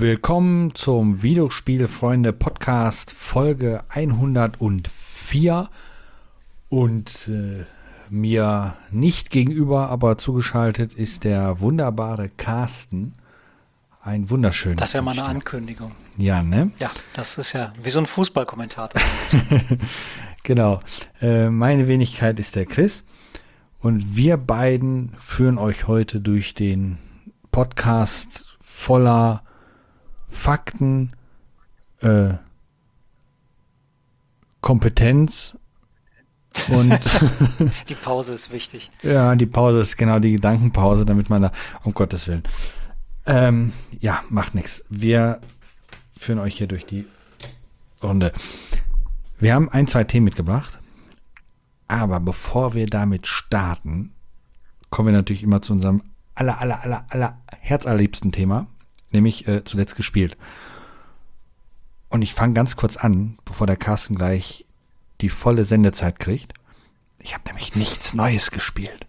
Willkommen zum Videospielfreunde-Podcast Folge 104 und mir nicht gegenüber, aber zugeschaltet ist der wunderbare Carsten. Ein wunderschöner. Das ist ja mal eine Ankündigung. Ja, ne? Ja, das ist ja wie so ein Fußballkommentator. Genau. Meine Wenigkeit ist der Chris und wir beiden führen euch heute durch den Podcast voller Fakten, Kompetenz und die Pause ist wichtig. Ja, die Pause ist genau die Gedankenpause, damit man da, um Gottes Willen. Ja, macht nichts. Wir führen euch hier durch die Runde. Wir haben ein, zwei Themen mitgebracht, aber bevor wir damit starten, kommen wir natürlich immer zu unserem aller herzallerliebsten Thema, nämlich zuletzt gespielt. Und ich fange ganz kurz an, bevor der Carsten gleich die volle Sendezeit kriegt. Ich habe nämlich nichts Neues gespielt.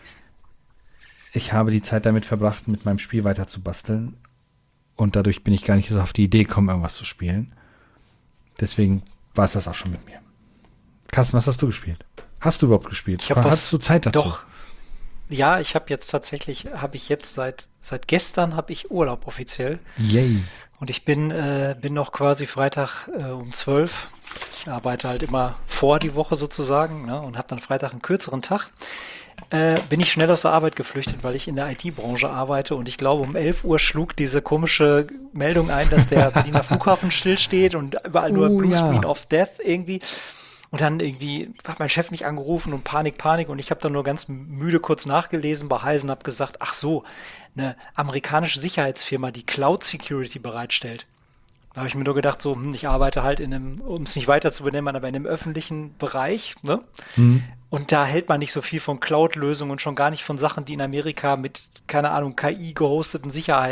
Ich habe die Zeit damit verbracht, mit meinem Spiel weiter zu basteln. Und dadurch bin ich gar nicht so auf die Idee gekommen, irgendwas zu spielen. Deswegen war es das auch schon mit mir. Carsten, was hast du gespielt? Hast du überhaupt gespielt? Hast du Zeit dazu? Doch. Ja, ich habe jetzt tatsächlich, seit gestern habe ich Urlaub offiziell. Yay. Und ich bin noch quasi Freitag um 12. Ich arbeite halt immer vor die Woche sozusagen, ne, und habe dann Freitag einen kürzeren Tag. Bin ich schnell aus der Arbeit geflüchtet, weil ich in der IT-Branche arbeite und ich glaube, um 11 Uhr schlug diese komische Meldung ein, dass der Berliner Flughafen stillsteht und überall nur Blue Screen of Death irgendwie. Und dann irgendwie hat mein Chef mich angerufen und Panik. Und ich habe dann nur ganz müde kurz nachgelesen bei Heise und habe gesagt, ach so, eine amerikanische Sicherheitsfirma, die Cloud Security bereitstellt. Da habe ich mir nur gedacht, so, ich arbeite halt um es nicht weiter zu benennen, aber in einem öffentlichen Bereich, ne? Mhm. Und da hält man nicht so viel von Cloud-Lösungen und schon gar nicht von Sachen, die in Amerika mit, keine Ahnung, KI gehosteten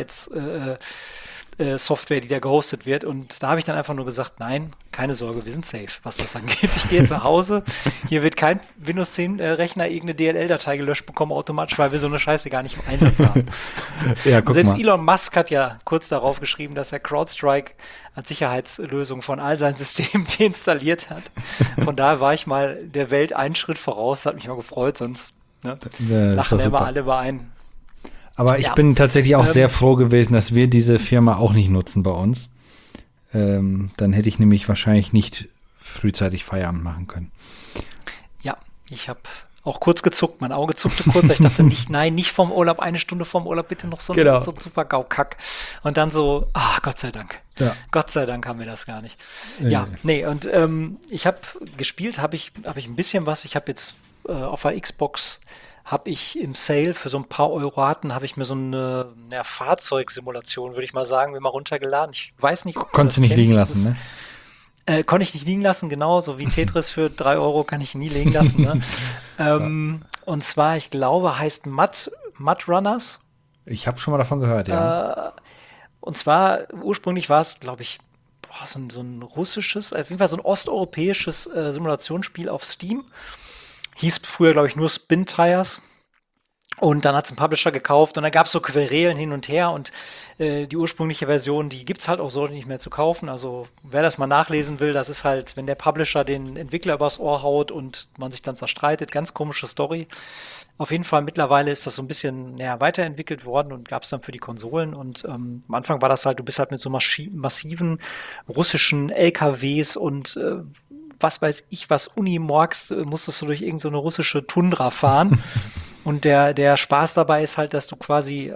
Software, die da gehostet wird. Und da habe ich dann einfach nur gesagt, nein, keine Sorge, wir sind safe, was das angeht. Ich gehe zu Hause, hier wird kein Windows 10 Rechner irgendeine DLL-Datei gelöscht bekommen automatisch, weil wir so eine Scheiße gar nicht im Einsatz haben. Ja, guck selbst mal. Elon Musk hat ja kurz darauf geschrieben, dass er CrowdStrike als Sicherheitslösung von all seinen Systemen deinstalliert hat. Von daher war ich mal der Welt einen Schritt voraus, hat mich mal gefreut, sonst lachen immer alle über einen. Aber ich bin tatsächlich auch sehr froh gewesen, dass wir diese Firma auch nicht nutzen bei uns. Dann hätte ich nämlich wahrscheinlich nicht frühzeitig Feierabend machen können. Ja, ich habe auch kurz gezuckt, mein Auge zuckte kurz. Ich dachte, nicht vom Urlaub, eine Stunde vom Urlaub, bitte noch so ein super Gaukack. Und dann so, Gott sei Dank. Ja. Gott sei Dank haben wir das gar nicht. Und ich habe gespielt, habe ich ein bisschen was. Ich habe jetzt auf der Xbox habe ich im Sale für so ein paar Euroraten, habe ich mir so eine Fahrzeugsimulation, würde ich mal sagen, mir mal runtergeladen. Ich weiß nicht, ob konntest du nicht liegen lassen, ne? Konnte ich nicht liegen lassen, genau, so wie Tetris für 3 Euro kann ich nie liegen lassen. Ne? Und zwar, ich glaube, heißt Mud Runners. Ich habe schon mal davon gehört, ja. Und zwar, ursprünglich war es, glaube ich, so ein russisches, auf jeden Fall so ein osteuropäisches Simulationsspiel auf Steam. Hieß früher, glaube ich, nur Spin Tires. Und dann hat es ein Publisher gekauft und da gab es so Querelen hin und her und die ursprüngliche Version, die gibt's halt auch so nicht mehr zu kaufen. Also wer das mal nachlesen will, das ist halt, wenn der Publisher den Entwickler übers Ohr haut und man sich dann zerstreitet, ganz komische Story. Auf jeden Fall, mittlerweile ist das so ein bisschen weiterentwickelt worden und gab es dann für die Konsolen. Und am Anfang war das halt, du bist halt mit so massiven russischen LKWs und was weiß ich, was Unimorks, musstest du durch irgendeine so russische Tundra fahren. Und der Spaß dabei ist halt, dass du quasi,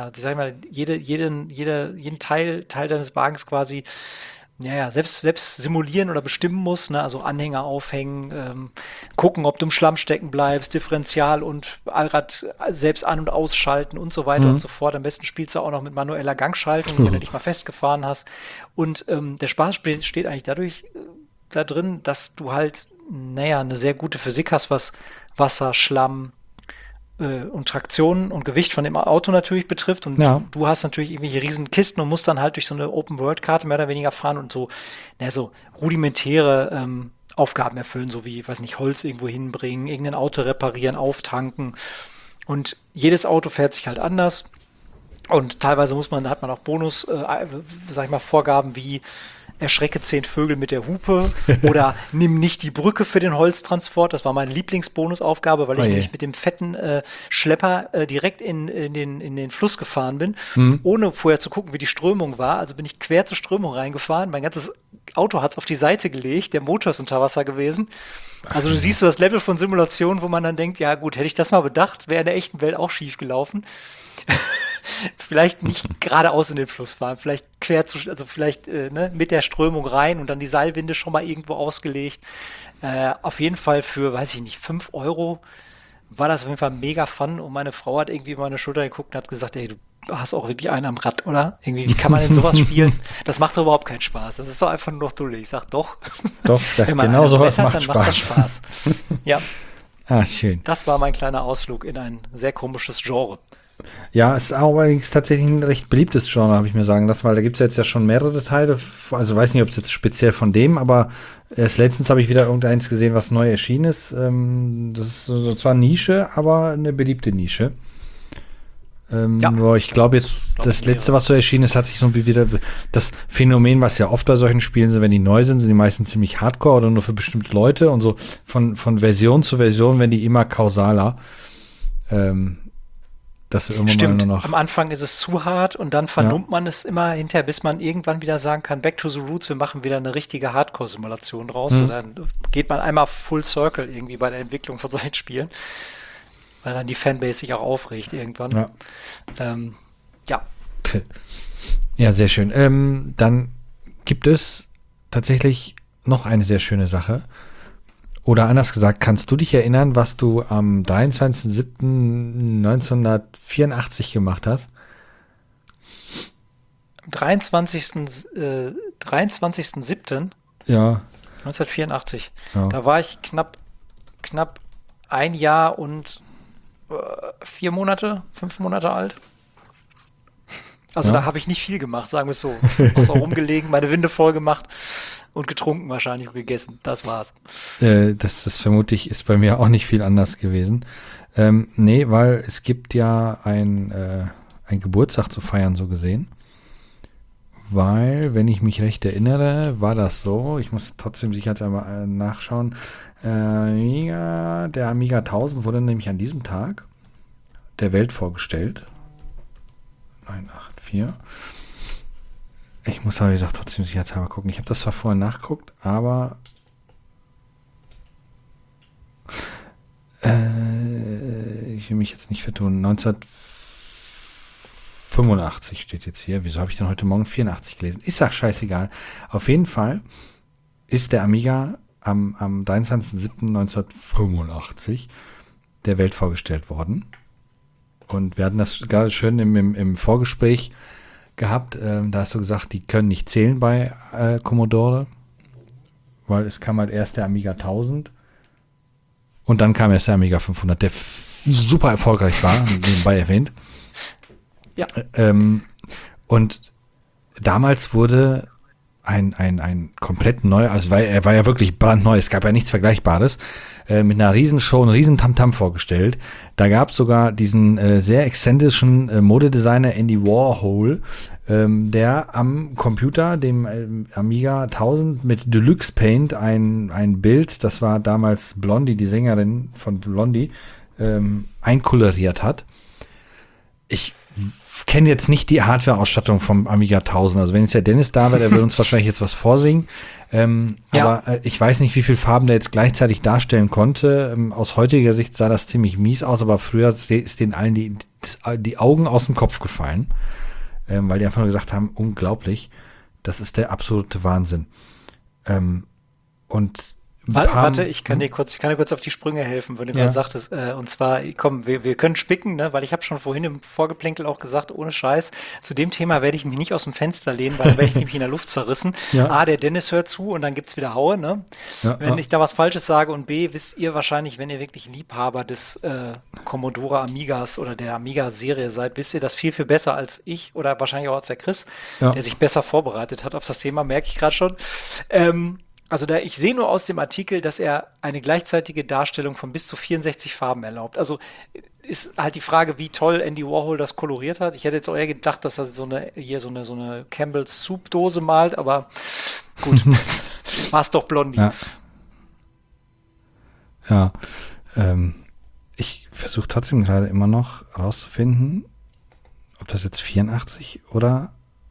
jeden Teil deines Wagens quasi, selbst simulieren oder bestimmen musst, ne? Also Anhänger aufhängen, gucken, ob du im Schlamm stecken bleibst, Differential und Allrad selbst an- und ausschalten und so weiter und so fort. Am besten spielst du auch noch mit manueller Gangschaltung, wenn du dich mal festgefahren hast. Und der Spaß steht eigentlich dadurch da drin, dass du halt, eine sehr gute Physik hast, was Wasser, Schlamm und Traktion und Gewicht von dem Auto natürlich betrifft. Und du hast natürlich irgendwelche riesen Kisten und musst dann halt durch so eine Open-World-Karte mehr oder weniger fahren und so, so rudimentäre Aufgaben erfüllen, so wie, weiß nicht, Holz irgendwo hinbringen, irgendein Auto reparieren, auftanken. Und jedes Auto fährt sich halt anders. Und teilweise hat man auch Bonus, sag ich mal, Vorgaben wie erschrecke 10 Vögel mit der Hupe oder nimm nicht die Brücke für den Holztransport. Das war meine Lieblingsbonusaufgabe, weil ich nämlich mit dem fetten Schlepper direkt in den Fluss gefahren bin, ohne vorher zu gucken, wie die Strömung war. Also bin ich quer zur Strömung reingefahren. Mein ganzes Auto hat es auf die Seite gelegt. Der Motor ist unter Wasser gewesen. Also du siehst so das Level von Simulation, wo man dann denkt, ja gut, hätte ich das mal bedacht, wäre in der echten Welt auch schief gelaufen. Vielleicht nicht geradeaus in den Fluss fahren, vielleicht vielleicht mit der Strömung rein und dann die Seilwinde schon mal irgendwo ausgelegt. Auf jeden Fall für, weiß ich nicht, 5 Euro war das auf jeden Fall mega fun und meine Frau hat irgendwie über meine Schulter geguckt und hat gesagt, ey, du hast auch wirklich einen am Rad, oder? Irgendwie, wie kann man denn sowas spielen? Das macht doch überhaupt keinen Spaß. Das ist doch einfach nur noch dullig. Ich sag, doch. Doch, genau sowas macht Spaß. Macht das Spaß. Ja. Ah, schön. Das war mein kleiner Ausflug in ein sehr komisches Genre. Ja, es ist allerdings tatsächlich ein recht beliebtes Genre, habe ich mir sagen lassen, weil da gibt es jetzt ja schon mehrere Teile. Also weiß nicht, ob es jetzt speziell von dem, aber erst letztens habe ich wieder irgendeins gesehen, was neu erschienen ist. Das ist so zwar Nische, aber eine beliebte Nische. Ich glaube jetzt, das letzte, was so erschienen ist, hat sich so wieder das Phänomen, was ja oft bei solchen Spielen sind, wenn die neu sind die meistens ziemlich hardcore oder nur für bestimmte Leute und so von Version zu Version werden die immer kausaler. Dass Stimmt, nur noch am Anfang ist es zu hart und dann vernummt man es immer hinterher, bis man irgendwann wieder sagen kann, back to the roots, wir machen wieder eine richtige Hardcore-Simulation draus. Und dann geht man einmal full circle irgendwie bei der Entwicklung von solchen Spielen, weil dann die Fanbase sich auch aufregt irgendwann. Ja. Ja, sehr schön. Dann gibt es tatsächlich noch eine sehr schöne Sache. Oder anders gesagt, kannst du dich erinnern, was du am 23.07.1984 gemacht hast? Am 23.07. Ja. 1984. Ja. Da war ich knapp 1 Jahr und 4 Monate, 5 Monate alt. Also da habe ich nicht viel gemacht, sagen wir es so. Außer rumgelegen, meine Winde voll gemacht. Und getrunken wahrscheinlich und gegessen. Das war's. Das vermute ich, ist bei mir auch nicht viel anders gewesen. Nee, weil es gibt ja ein Geburtstag zu feiern, so gesehen. Weil, wenn ich mich recht erinnere, war das so, ich muss trotzdem sicherheitshalber nachschauen, der Amiga 1000 wurde nämlich an diesem Tag der Welt vorgestellt. 984. Ich muss aber, wie gesagt, trotzdem sicherheitshalber gucken. Ich habe das zwar vorher nachgeguckt, aber ich will mich jetzt nicht vertun. 1985 steht jetzt hier. Wieso habe ich denn heute Morgen 84 gelesen? Ich sag scheißegal. Auf jeden Fall ist der Amiga am 23.07.1985 der Welt vorgestellt worden. Und wir hatten das gerade schön im Vorgespräch gehabt. Da hast du gesagt, die können nicht zählen bei Commodore, weil es kam halt erst der Amiga 1000 und dann kam erst der Amiga 500, der super erfolgreich war, nebenbei erwähnt. Ja. Und damals wurde ein komplett neu, also er war ja wirklich brandneu, es gab ja nichts Vergleichbares, mit einer Riesenshow, einem riesen Tamtam vorgestellt. Da gab es sogar diesen sehr exzentrischen Modedesigner Andy Warhol, der am Computer, dem Amiga 1000 mit Deluxe Paint ein Bild, das war damals Blondie, die Sängerin von Blondie, einkoloriert hat. Ich kenne jetzt nicht die Hardware-Ausstattung vom Amiga 1000. Also wenn jetzt der Dennis da wäre, der würde uns wahrscheinlich jetzt was vorsingen. Aber ich weiß nicht, wie viele Farben der jetzt gleichzeitig darstellen konnte. Aus heutiger Sicht sah das ziemlich mies aus, aber früher ist denen allen die Augen aus dem Kopf gefallen. Weil die einfach nur gesagt haben, unglaublich, das ist der absolute Wahnsinn. Und Warte, ich kann dir kurz auf die Sprünge helfen, wenn du gerade sagtest. Und zwar, komm, wir können spicken, ne? Weil ich habe schon vorhin im Vorgeplänkel auch gesagt, ohne Scheiß, zu dem Thema werde ich mich nicht aus dem Fenster lehnen, weil dann werde ich nämlich in der Luft zerrissen. A, der Dennis hört zu und dann gibt's wieder Haue, ne? Wenn ich da was Falsches sage und B, wisst ihr wahrscheinlich, wenn ihr wirklich Liebhaber des Commodore Amigas oder der Amiga-Serie seid, wisst ihr das viel, viel besser als ich oder wahrscheinlich auch als der Chris, der sich besser vorbereitet hat auf das Thema, merke ich gerade schon. Also ich sehe nur aus dem Artikel, dass er eine gleichzeitige Darstellung von bis zu 64 Farben erlaubt. Also ist halt die Frage, wie toll Andy Warhol das koloriert hat. Ich hätte jetzt auch eher gedacht, dass er so eine Campbell's Soup Dose malt, aber gut, war es doch Blondie. Ja. Ja. Ich versuche trotzdem gerade immer noch rauszufinden, ob das jetzt 84 oder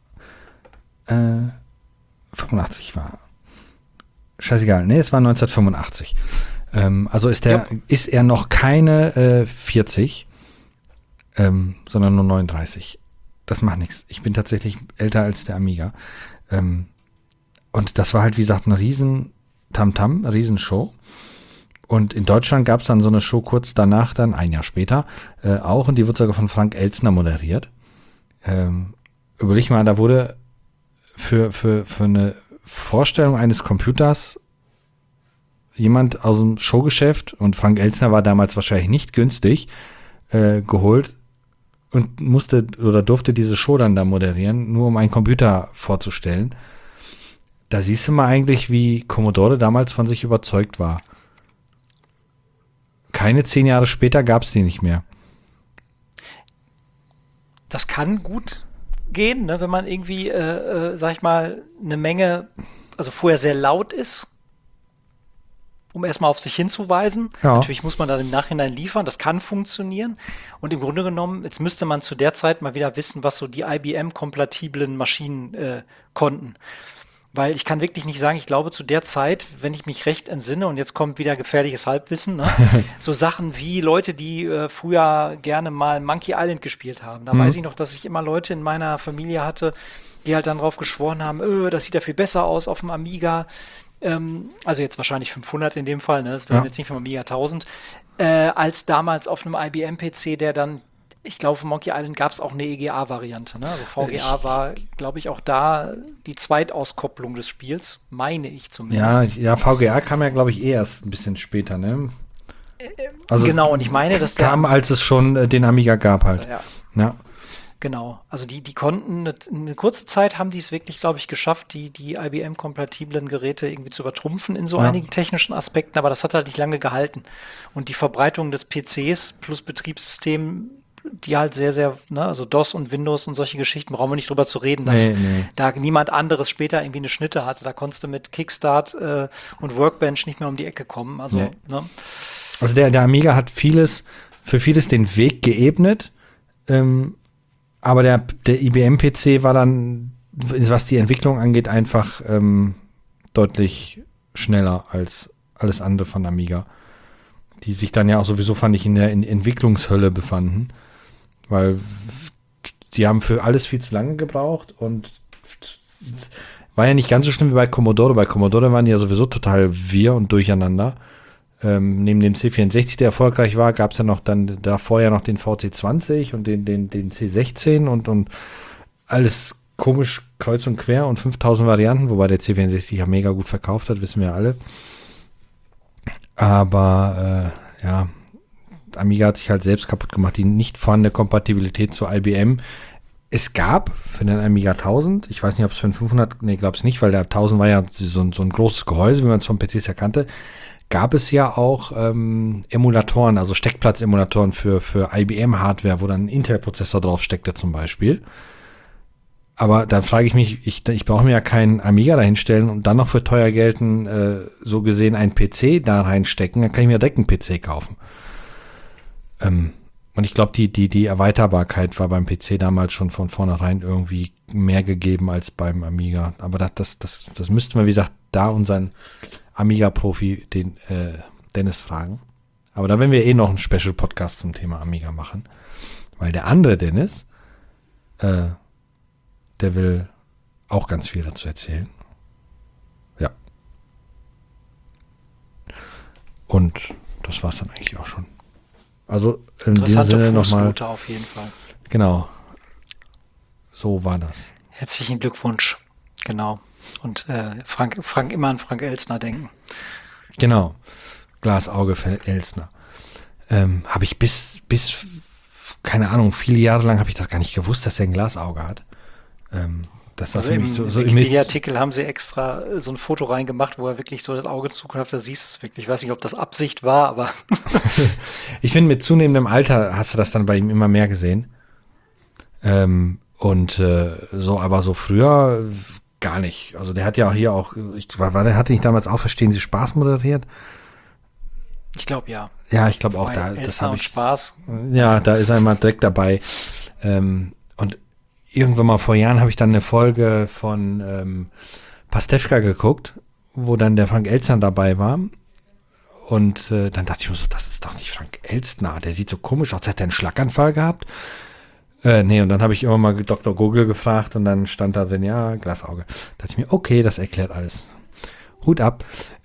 85 war. Scheißegal, nee, es war 1985. Also ist er noch keine 40, sondern nur 39. Das macht nichts. Ich bin tatsächlich älter als der Amiga. Und das war halt, wie gesagt, ein riesen Tamtam, eine riesen Show. Und in Deutschland gab es dann so eine Show kurz danach, dann ein Jahr später, auch, und die wurde sogar von Frank Elstner moderiert. Überleg mal, da wurde für eine Vorstellung eines Computers jemand aus dem Showgeschäft, und Frank Elstner war damals wahrscheinlich nicht günstig, geholt und musste oder durfte diese Show dann da moderieren, nur um einen Computer vorzustellen. Da siehst du mal eigentlich, wie Commodore damals von sich überzeugt war. Keine 10 Jahre später gab es die nicht mehr. Das kann gut gehen, ne, wenn man irgendwie, sag ich mal, eine Menge, also vorher sehr laut ist, um erstmal auf sich hinzuweisen. Ja. Natürlich muss man dann im Nachhinein liefern, das kann funktionieren. Und im Grunde genommen, jetzt müsste man zu der Zeit mal wieder wissen, was so die IBM-kompatiblen Maschinen konnten. Weil ich kann wirklich nicht sagen, ich glaube zu der Zeit, wenn ich mich recht entsinne, und jetzt kommt wieder gefährliches Halbwissen, ne? So Sachen wie Leute, die früher gerne mal Monkey Island gespielt haben. Da weiß ich noch, dass ich immer Leute in meiner Familie hatte, die halt dann drauf geschworen haben, das sieht ja viel besser aus auf dem Amiga. Also jetzt wahrscheinlich 500 in dem Fall, ne? Das wären jetzt nicht vom Amiga 1000, als damals auf einem IBM-PC, der dann, ich glaube, für Monkey Island gab es auch eine EGA-Variante. Ne? Also VGA war, glaube ich, auch da die Zweitauskopplung des Spiels, meine ich zumindest. Ja, VGA kam ja, glaube ich, erst ein bisschen später, ne? Also genau, und ich meine, dass kam, als es schon den Amiga gab halt. Ja. Genau, also die konnten, eine kurze Zeit haben die es wirklich, glaube ich, geschafft, die IBM-kompatiblen Geräte irgendwie zu übertrumpfen in so einigen technischen Aspekten, aber das hat halt nicht lange gehalten. Und die Verbreitung des PCs plus Betriebssystem, die halt sehr, sehr, ne, also DOS und Windows und solche Geschichten, brauchen wir nicht drüber zu reden, dass da niemand anderes später irgendwie eine Schnitte hatte. Da konntest du mit Kickstart und Workbench nicht mehr um die Ecke kommen. Also, ne? Also der Amiga hat für vieles den Weg geebnet, aber der IBM-PC war dann, was die Entwicklung angeht, einfach deutlich schneller als alles andere von Amiga. Die sich dann ja auch sowieso, fand ich, in der Entwicklungshölle befanden. Weil die haben für alles viel zu lange gebraucht und war ja nicht ganz so schlimm wie bei Commodore. Bei Commodore waren die ja sowieso total wirr und durcheinander. Neben dem C64, der erfolgreich war, gab es ja noch dann davor ja noch den VC20 und den C16 und alles komisch kreuz und quer und 5000 Varianten, wobei der C64 ja mega gut verkauft hat, wissen wir alle. Aber Amiga hat sich halt selbst kaputt gemacht, die nicht vorhandene Kompatibilität zu IBM. Es gab für den Amiga 1000, ich weiß nicht, ob es für den 500, nee, glaube es nicht, weil der 1000 war ja so ein großes Gehäuse, wie man es von PCs ja kannte, gab es ja auch Emulatoren, also Steckplatz-Emulatoren für IBM-Hardware, wo dann ein Intel-Prozessor drauf steckte zum Beispiel. Aber dann frage ich mich, ich brauche mir ja keinen Amiga dahinstellen und dann noch für teuer gelten, so gesehen einen PC da reinstecken, dann kann ich mir direkt einen PC kaufen. Und ich glaube, die Erweiterbarkeit war beim PC damals schon von vornherein irgendwie mehr gegeben als beim Amiga. Aber das müssten wir, wie gesagt, da unseren Amiga-Profi, den Dennis, fragen. Aber da werden wir noch einen Special-Podcast zum Thema Amiga machen. Weil der andere Dennis, der will auch ganz viel dazu erzählen. Ja. Und das war's dann eigentlich auch schon. Also in diesem Sinne nochmal. Auf jeden Fall. Genau. So war das. Herzlichen Glückwunsch. Genau. Und Frank immer an Frank Elstner denken. Genau. Glasauge für Elstner. Habe ich bis, keine Ahnung, viele Jahre lang habe ich das gar nicht gewusst, dass er ein Glasauge hat. Das war Also für mich im so Wikipedia-Artikel haben sie extra so ein Foto reingemacht, wo er wirklich so das Auge zugeknöpft hat, da siehst du es wirklich. Ich weiß nicht, ob das Absicht war, aber Ich finde, mit zunehmendem Alter hast du das dann bei ihm immer mehr gesehen. Aber so früher gar nicht. Also der hat ja hier auch, hatte nicht damals auch Verstehen Sie Spaß moderiert? ich glaube ja. Ja, ich glaube auch, Bei das Elstner habe und ich. Spaß. Ja, da ist er immer direkt dabei. Und irgendwann mal vor Jahren habe ich dann eine Folge von Pastewka geguckt, wo dann der Frank Elstner dabei war. Und dann dachte ich mir so, das ist doch nicht Frank Elstner. Der sieht so komisch aus. Hat er einen Schlaganfall gehabt? Nee, und dann habe ich immer mal Dr. Google gefragt und dann stand da drin, ja, Glasauge. Da dachte ich mir, okay, das erklärt alles. Hut ab.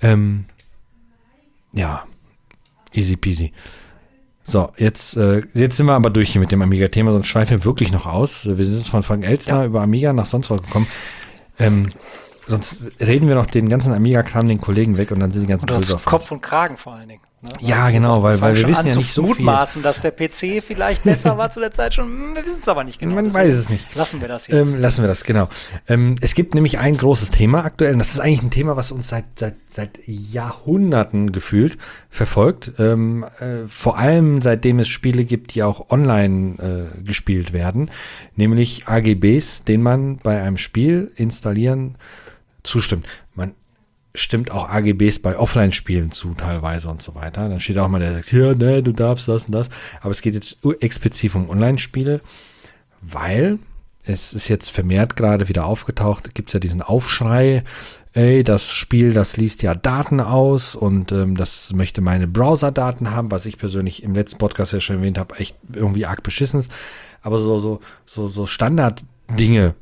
Ja, easy peasy. So, jetzt sind wir aber durch hier mit dem Amiga-Thema, sonst schweifen wir wirklich noch aus. Wir sind jetzt von Frank Elstner über Amiga nach sonst was gekommen. Sonst reden wir noch den ganzen Amiga-Kram den Kollegen weg und dann sind die ganzen Und böse das Kopf und Kragen vor allen Dingen. Ne? Ja, genau, weil wir wissen ja nicht so viel. Mutmaßen, dass der PC vielleicht besser war zu der Zeit schon. Wir wissen es aber nicht genau. Man weiß es nicht. Lassen wir das jetzt. Lassen wir das, genau. Es gibt nämlich ein großes Thema aktuell, und das ist eigentlich ein Thema, was uns seit Jahrhunderten gefühlt verfolgt. Vor allem seitdem es Spiele gibt, die auch online gespielt werden, nämlich AGBs, denen man bei einem Spiel installieren zustimmt. Man stimmt auch AGBs bei Offline-Spielen zu teilweise und so weiter. Dann steht auch mal, der sagt, ja, ne, du darfst das und das. Aber es geht jetzt explizit um Online-Spiele, weil es ist jetzt vermehrt gerade wieder aufgetaucht, gibt es ja diesen Aufschrei, ey, das Spiel, das liest ja Daten aus und das möchte meine Browser-Daten haben, was ich persönlich im letzten Podcast ja schon erwähnt habe, echt irgendwie arg beschissen ist. Aber so Standard-Dinge,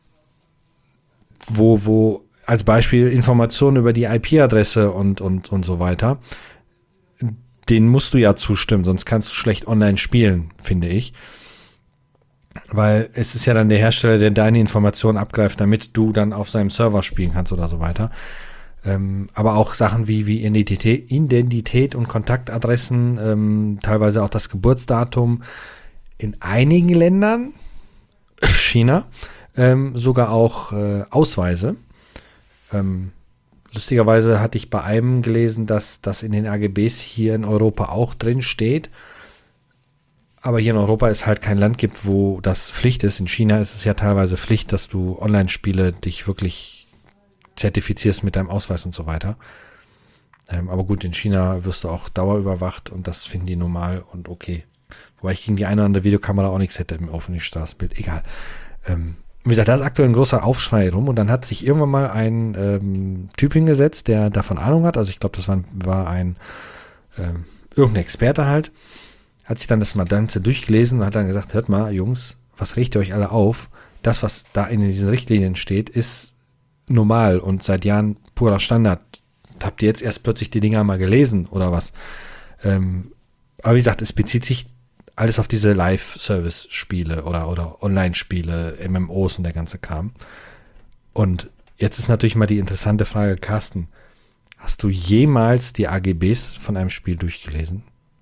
wo als Beispiel Informationen über die IP-Adresse und so weiter, denen musst du ja zustimmen, sonst kannst du schlecht online spielen, finde ich. Weil es ist ja dann der Hersteller, der deine Informationen abgreift, damit du dann auf seinem Server spielen kannst oder so weiter. Aber auch Sachen wie Identität und Kontaktadressen, teilweise auch das Geburtsdatum, in einigen Ländern, China, sogar auch Ausweise. Lustigerweise hatte ich bei einem gelesen, dass das in den AGBs hier in Europa auch drin steht. Aber hier in Europa es halt kein Land gibt, wo das Pflicht ist. In China ist es ja teilweise Pflicht, dass du Online-Spiele dich wirklich zertifizierst mit deinem Ausweis und so weiter. Aber gut, in China wirst du auch dauerüberwacht und das finden die normal und okay. Wobei ich gegen die eine oder andere Videokamera auch nichts hätte im offenen Straßenbild. Egal. Wie gesagt, da ist aktuell ein großer Aufschrei rum und dann hat sich irgendwann mal ein Typ hingesetzt, der davon Ahnung hat. Also ich glaube, das war ein irgendein Experte halt. Hat sich dann das Ganze durchgelesen und hat dann gesagt, hört mal, Jungs, was regt ihr euch alle auf? Das, was da in diesen Richtlinien steht, ist normal und seit Jahren purer Standard. Habt ihr jetzt erst plötzlich die Dinger mal gelesen oder was? Aber wie gesagt, es bezieht sich alles auf diese Live-Service-Spiele oder Online-Spiele, MMOs und der ganze Kram. Und jetzt ist natürlich mal die interessante Frage, Carsten, hast du jemals die AGBs von einem Spiel durchgelesen?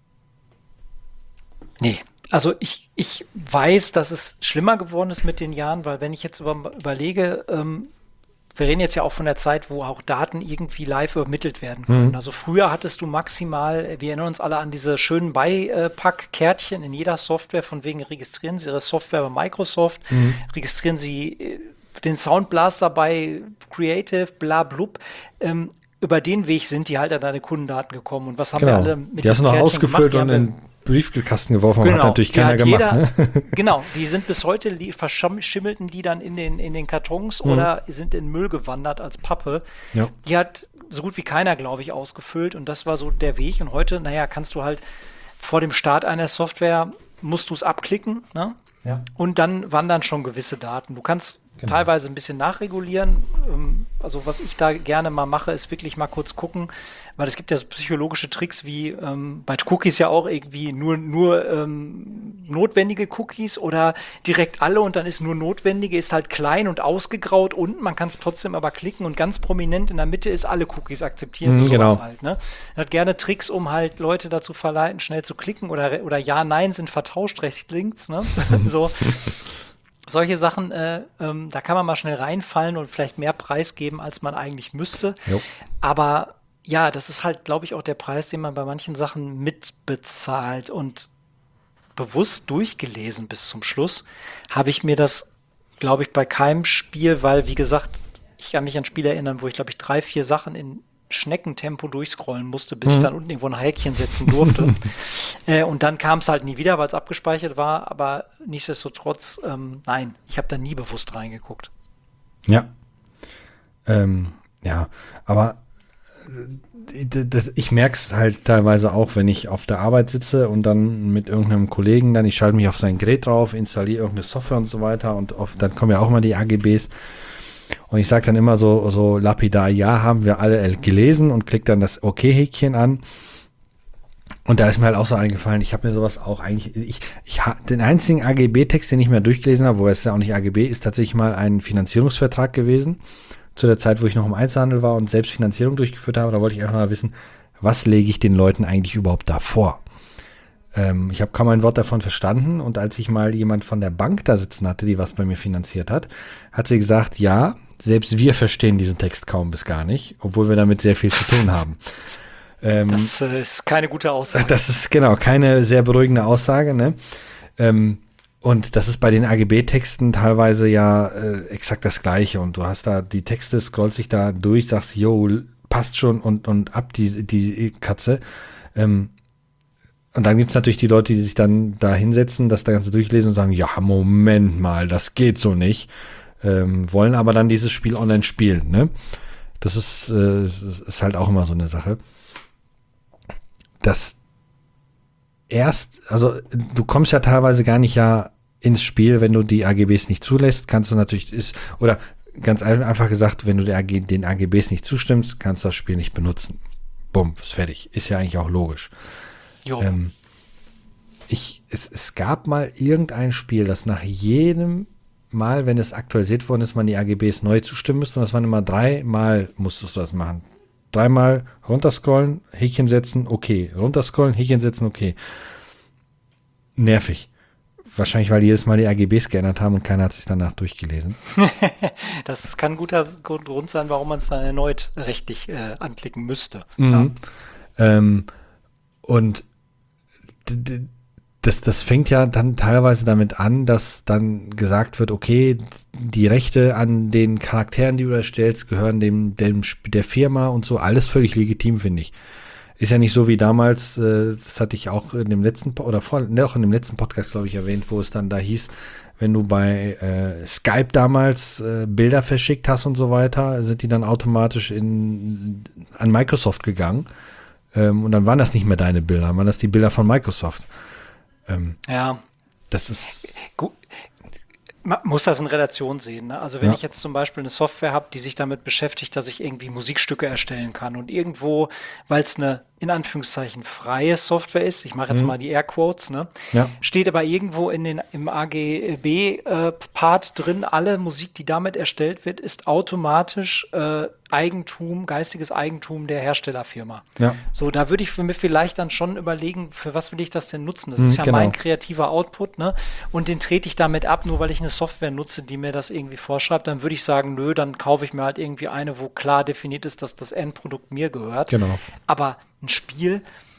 Nee, also ich weiß, dass es schlimmer geworden ist mit den Jahren, weil wenn ich jetzt überlege, wir reden jetzt ja auch von der Zeit, wo auch Daten irgendwie live übermittelt werden können. Also früher hattest du maximal, wir erinnern uns alle an diese schönen Beipack-Kärtchen in jeder Software, von wegen registrieren Sie Ihre Software bei Microsoft, registrieren Sie den Soundblaster bei Creative, bla blub. Über den Weg sind die halt an deine Kundendaten gekommen. Und was haben wir alle mit die hast du noch Kärtchen ausgefüllt gemacht? und in den Briefkasten geworfen, aber Genau, hat natürlich keiner gemacht. Ne? Genau, die sind bis heute, verschimmelten die dann in den Kartons oder sind in Müll gewandert als Pappe. Ja. Die hat so gut wie keiner, glaube ich, ausgefüllt und das war so der Weg. Und heute, naja, kannst du halt vor dem Start einer Software, musst du es abklicken, ne? Ja. Und dann wandern schon gewisse Daten. Du kannst teilweise ein bisschen nachregulieren. Also was ich da gerne mal mache, ist wirklich mal kurz gucken, weil es gibt ja so psychologische Tricks wie bei Cookies ja auch irgendwie nur notwendige Cookies oder direkt alle und dann ist nur notwendige, ist halt klein und ausgegraut unten. Man kann es trotzdem aber klicken und ganz prominent in der Mitte ist alle Cookies akzeptieren. So genau. halt, ne? Hat gerne Tricks, um halt Leute dazu verleiten, schnell zu klicken oder Ja, Nein sind vertauscht, rechts, links, ne? So. solche Sachen, da kann man mal schnell reinfallen und vielleicht mehr Preis geben, als man eigentlich müsste. Jo. Aber ja, das ist halt, glaube ich, auch der Preis, den man bei manchen Sachen mitbezahlt. Und bewusst durchgelesen bis zum Schluss habe ich mir das, glaube ich, bei keinem Spiel, weil, wie gesagt, ich kann mich an Spiele erinnern, wo ich, glaube ich, 3, 4 Sachen in Schneckentempo durchscrollen musste, bis ich dann unten irgendwo ein Häkchen setzen durfte. Und dann kam es halt nie wieder, weil es abgespeichert war. Aber nichtsdestotrotz, nein, ich habe da nie bewusst reingeguckt. Ja. Ja, aber ich merke es halt teilweise auch, wenn ich auf der Arbeit sitze und dann mit irgendeinem Kollegen dann, ich schalte mich auf sein Gerät drauf, installiere irgendeine Software und so weiter und dann kommen ja auch immer die AGBs und ich sage dann immer so lapidar, ja, haben wir alle gelesen und klicke dann das OK-Häkchen an und da ist mir halt auch so eingefallen, ich habe mir sowas auch eigentlich, den einzigen AGB-Text, den ich mir durchgelesen habe, wo es ja auch nicht AGB ist, tatsächlich mal ein Finanzierungsvertrag gewesen, zu der Zeit, wo ich noch im Einzelhandel war und selbst Finanzierung durchgeführt habe. Da wollte ich einfach mal wissen, was lege ich den Leuten eigentlich überhaupt da vor? Ich habe kaum ein Wort davon verstanden und als ich mal jemand von der Bank da sitzen hatte, die was bei mir finanziert hat, hat sie gesagt, ja, selbst wir verstehen diesen Text kaum bis gar nicht, obwohl wir damit sehr viel zu tun haben. Das ist keine gute Aussage. Das ist genau keine sehr beruhigende Aussage, ne? Und das ist bei den AGB-Texten teilweise ja exakt das Gleiche. Und du hast da die Texte, scrollst dich da durch, sagst, jo, passt schon und ab die Katze. Und dann gibt es natürlich die Leute, die sich dann da hinsetzen, das Ganze durchlesen und sagen, ja, Moment mal, das geht so nicht. Wollen aber dann dieses Spiel online spielen, ne? Das ist halt auch immer so eine Sache. Also du kommst ja teilweise gar nicht ins Spiel, wenn du die AGBs nicht zulässt, kannst du natürlich, oder ganz einfach gesagt, wenn du den AGBs nicht zustimmst, kannst du das Spiel nicht benutzen. Bumm, ist fertig. Ist ja eigentlich auch logisch. Jo. Es gab mal irgendein Spiel, das nach jedem Mal, wenn es aktualisiert worden ist, man die AGBs neu zustimmen müsste, und das waren immer 3 Mal musstest du das machen. 3 Mal runterscrollen, Häkchen setzen, okay. Runterscrollen, Häkchen setzen, okay. Nervig. Wahrscheinlich, weil die jedes Mal die AGBs geändert haben und keiner hat sich danach durchgelesen. Das kann ein guter Grund sein, warum man es dann erneut rechtlich anklicken müsste. Mhm. Ja. Und das fängt ja dann teilweise damit an, dass dann gesagt wird, okay, die Rechte an den Charakteren, die du erstellst, gehören der Firma und so, alles völlig legitim, finde ich. Ist ja nicht so wie damals, das hatte ich auch in dem letzten, auch in dem letzten Podcast, glaube ich, erwähnt, wo es dann da hieß, wenn du bei Skype damals Bilder verschickt hast und so weiter, sind die dann automatisch an Microsoft gegangen. Und dann waren das nicht mehr deine Bilder, dann waren das die Bilder von Microsoft. Ja. Das ist gut. Man muss das in Relation sehen. Ne? Also wenn ich jetzt zum Beispiel eine Software habe, die sich damit beschäftigt, dass ich irgendwie Musikstücke erstellen kann und irgendwo, weil es eine in Anführungszeichen freie Software ist, ich mache jetzt mal die Airquotes, ne? Ja. Steht aber irgendwo im AGB-Part drin, alle Musik, die damit erstellt wird, ist automatisch Eigentum, geistiges Eigentum der Herstellerfirma. Ja. So, da würde ich mir vielleicht dann schon überlegen, für was will ich das denn nutzen? Das ist ja mein kreativer Output, ne? Und den trete ich damit ab, nur weil ich eine Software nutze, die mir das irgendwie vorschreibt. Dann würde ich sagen, nö, dann kaufe ich mir halt irgendwie eine, wo klar definiert ist, dass das Endprodukt mir gehört. Genau. Aber ein Spiel,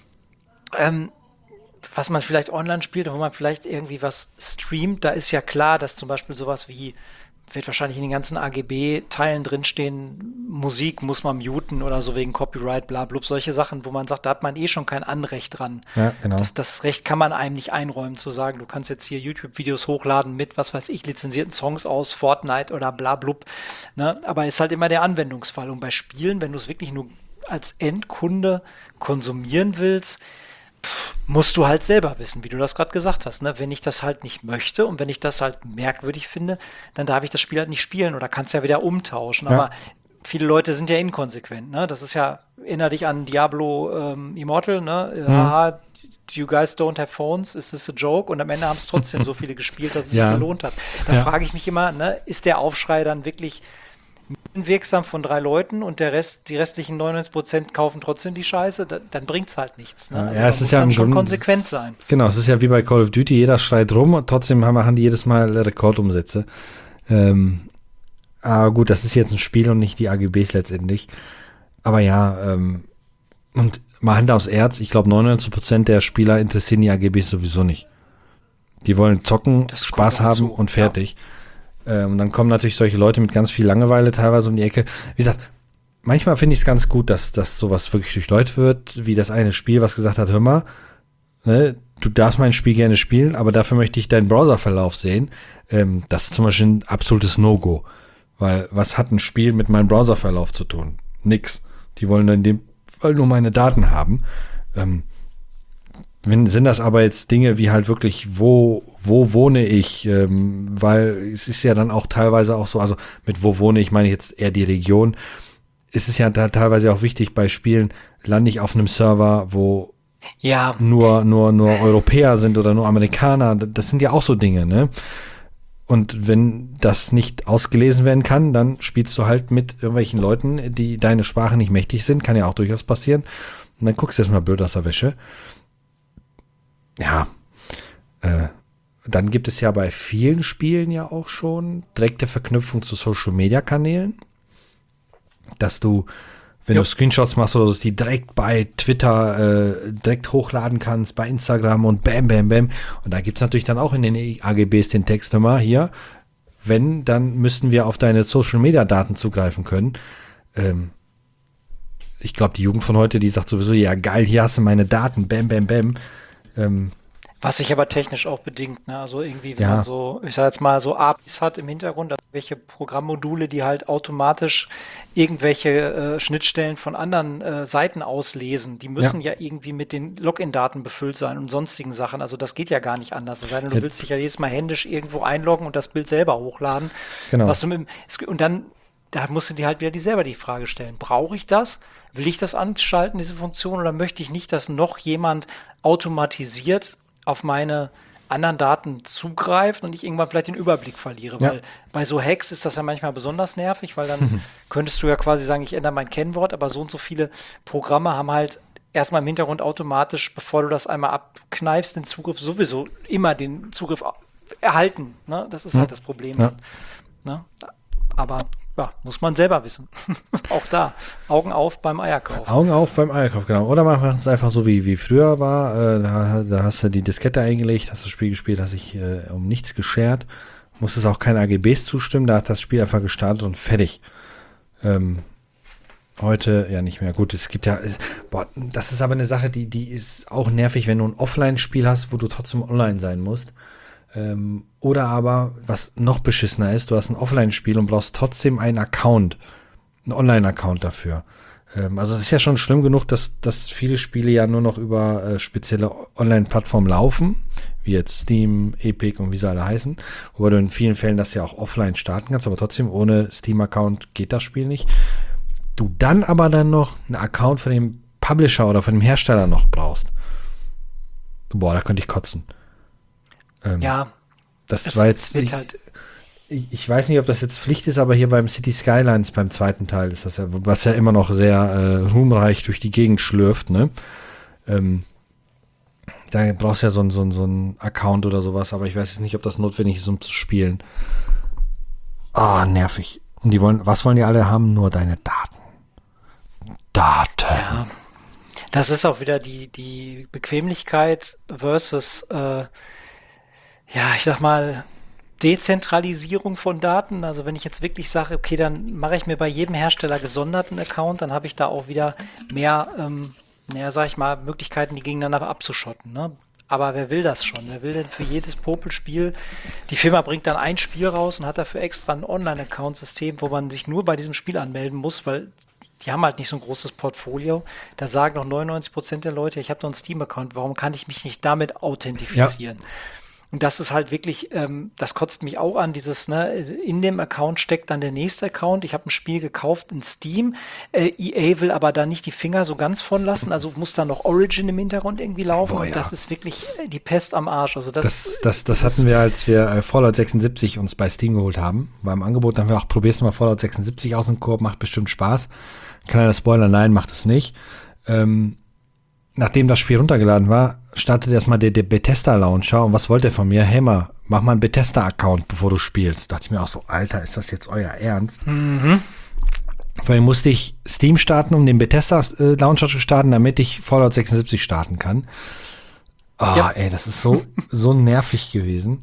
was man vielleicht online spielt, wo man vielleicht irgendwie was streamt, da ist ja klar, dass zum Beispiel sowas wie, wird wahrscheinlich in den ganzen AGB-Teilen drinstehen, Musik muss man muten oder so wegen Copyright, bla, blub, solche Sachen, wo man sagt, da hat man eh schon kein Anrecht dran. Ja, genau. Das Recht kann man einem nicht einräumen, zu sagen, du kannst jetzt hier YouTube-Videos hochladen mit, was weiß ich, lizenzierten Songs aus Fortnite oder bla, blub. Ne? Aber ist halt immer der Anwendungsfall. Und bei Spielen, wenn du es wirklich nur als Endkunde konsumieren willst, musst du halt selber wissen, wie du das gerade gesagt hast. Ne? Wenn ich das halt nicht möchte und wenn ich das halt merkwürdig finde, dann darf ich das Spiel halt nicht spielen oder kannst ja wieder umtauschen. Ja. Aber viele Leute sind ja inkonsequent. Ne? Das ist ja, erinnere dich an Diablo Immortal, ne? You guys don't have phones, is this a joke? Und am Ende haben es trotzdem so viele gespielt, dass es sich gelohnt hat. Da frage ich mich immer, ne, ist der Aufschrei dann wirklich wirksam von 3 Leuten und die restlichen 99% kaufen trotzdem die Scheiße, dann bringt's halt nichts. Ne? Also Ja, es man ist ja dann im schon Grunde, konsequent sein. genau, es ist ja wie bei Call of Duty, jeder schreit rum und trotzdem machen die jedes Mal Rekordumsätze. Aber gut, das ist jetzt ein Spiel und nicht die AGBs letztendlich. Aber ja, und mal Hand aufs Erz, ich glaube 99% der Spieler interessieren die AGBs sowieso nicht. Die wollen zocken, Das kommt Spaß noch haben hinzu, und fertig. Und dann kommen natürlich solche Leute mit ganz viel Langeweile teilweise um die Ecke. Wie gesagt, manchmal finde ich es ganz gut, dass sowas wirklich durchläuft wird, wie das eine Spiel, was gesagt hat, hör mal, ne, du darfst mein Spiel gerne spielen, aber dafür möchte ich deinen Browserverlauf sehen. Das ist zum Beispiel ein absolutes No-Go. Weil was hat ein Spiel mit meinem Browserverlauf zu tun? Nix. Die wollen in dem Fall nur meine Daten haben. Sind das aber jetzt Dinge wie halt wirklich, wo wohne ich? Weil es ist ja dann auch teilweise auch so, also mit wo wohne ich meine ich jetzt eher die Region. Es ist ja da teilweise auch wichtig bei Spielen, lande ich auf einem Server, wo Ja, nur Europäer sind oder nur Amerikaner. Das sind ja auch so Dinge, ne? Und wenn das nicht ausgelesen werden kann, dann spielst du halt mit irgendwelchen Leuten, die deine Sprache nicht mächtig sind. Kann ja auch durchaus passieren. Und dann guckst du erstmal blöd aus der Wäsche. Ja. Dann gibt es ja bei vielen Spielen ja auch schon direkte Verknüpfung zu Social-Media-Kanälen. Dass du, wenn du Screenshots machst oder so, die direkt bei Twitter direkt hochladen kannst, bei Instagram und bam, bam, bam. Und da gibt es natürlich dann auch in den AGBs den Text immer hier, wenn, dann müssten wir auf deine Social-Media-Daten zugreifen können. Ich glaube, die Jugend von heute, die sagt sowieso, ja geil, hier hast du meine Daten, bam, bam, bam. was sich aber technisch auch bedingt, ne? Also irgendwie, wenn Ja. man so, ich sag jetzt mal, so APIs hat im Hintergrund, also welche Programmmodule, die halt automatisch irgendwelche Schnittstellen von anderen Seiten auslesen, die müssen ja irgendwie mit den Login-Daten befüllt sein und sonstigen Sachen. Also das geht ja gar nicht anders. Es sei denn, du willst dich ja jedes Mal händisch irgendwo einloggen und das Bild selber hochladen. Genau. Was du und dann, da musst du dir halt wieder selber die Frage stellen, brauche ich das? Will ich das anschalten, diese Funktion, oder möchte ich nicht, dass noch jemand automatisiert auf meine anderen Daten zugreift und ich irgendwann vielleicht den Überblick verliere? Ja. Weil bei so Hacks ist das ja manchmal besonders nervig, weil dann könntest du ja quasi sagen, ich ändere mein Kennwort, aber so und so viele Programme haben halt erstmal im Hintergrund automatisch, bevor du das einmal abkneifst, den Zugriff sowieso immer den Zugriff erhalten. Ne? Das ist halt das Problem. Ja. Ne? Aber ja, muss man selber wissen. Auch da, Augen auf beim Eierkauf. Augen auf beim Einkauf, genau. Oder man macht es einfach so, wie früher war. Da hast du die Diskette eingelegt, hast das Spiel gespielt, hast dich um nichts geschert. Musstest auch keine AGBs zustimmen, da hat das Spiel einfach gestartet und fertig. Heute ja nicht mehr. Gut, es gibt ja, das ist aber eine Sache, die ist auch nervig, wenn du ein Offline-Spiel hast, wo du trotzdem online sein musst. Oder aber, was noch beschissener ist, du hast ein Offline-Spiel und brauchst trotzdem einen Account, einen Online-Account dafür. Also es ist ja schon schlimm genug, dass viele Spiele ja nur noch über spezielle Online-Plattformen laufen, wie jetzt Steam, Epic und wie sie alle heißen, wobei du in vielen Fällen das ja auch offline starten kannst, aber trotzdem ohne Steam-Account geht das Spiel nicht. Du dann aber noch einen Account von dem Publisher oder von dem Hersteller noch brauchst. Boah, da könnte ich kotzen. Ja, Das es war jetzt, wird halt, ich weiß nicht, ob das jetzt Pflicht ist, aber hier beim City Skylines, beim zweiten Teil ist das ja, was ja immer noch sehr ruhmreich durch die Gegend schlürft, ne? Da brauchst du ja so ein Account oder sowas, aber ich weiß jetzt nicht, ob das notwendig ist, um zu spielen. Nervig. Und was wollen die alle haben? Nur deine Daten. ja, das ist auch wieder die Bequemlichkeit versus, ja, ich sag mal, Dezentralisierung von Daten. Also wenn ich jetzt wirklich sage, okay, dann mache ich mir bei jedem Hersteller gesonderten Account, dann habe ich da auch wieder mehr, naja, sag ich mal, Möglichkeiten, die gegeneinander abzuschotten. Ne? Aber wer will das schon? Wer will denn für jedes Popelspiel? Die Firma bringt dann ein Spiel raus und hat dafür extra ein Online-Account-System, wo man sich nur bei diesem Spiel anmelden muss, weil die haben halt nicht so ein großes Portfolio. Da sagen noch 99% der Leute, ich habe doch einen Steam-Account, warum kann ich mich nicht damit authentifizieren? Und das ist halt wirklich, das kotzt mich auch an, dieses, ne, in dem Account steckt dann der nächste Account. Ich habe ein Spiel gekauft in Steam. EA will aber da nicht die Finger so ganz von lassen, also muss da noch Origin im Hintergrund irgendwie laufen. Boah, und ja. das ist wirklich die Pest am Arsch. Also Das hatten wir, als wir Fallout 76 uns bei Steam geholt haben. Beim Angebot haben wir auch, probierst du mal Fallout 76 aus im Koop, macht bestimmt Spaß. Kleiner Spoiler, nein, macht es nicht. Nachdem das Spiel runtergeladen war, startete erstmal der Bethesda-Launcher. Und was wollte er von mir? Hey, mach mal einen Bethesda-Account, bevor du spielst. Dachte ich mir auch so, Alter, ist das jetzt euer Ernst? Mhm. Vor allem musste ich Steam starten, um den Bethesda-Launcher zu starten, damit ich Fallout 76 starten kann. Ja. Ey, das ist so nervig gewesen.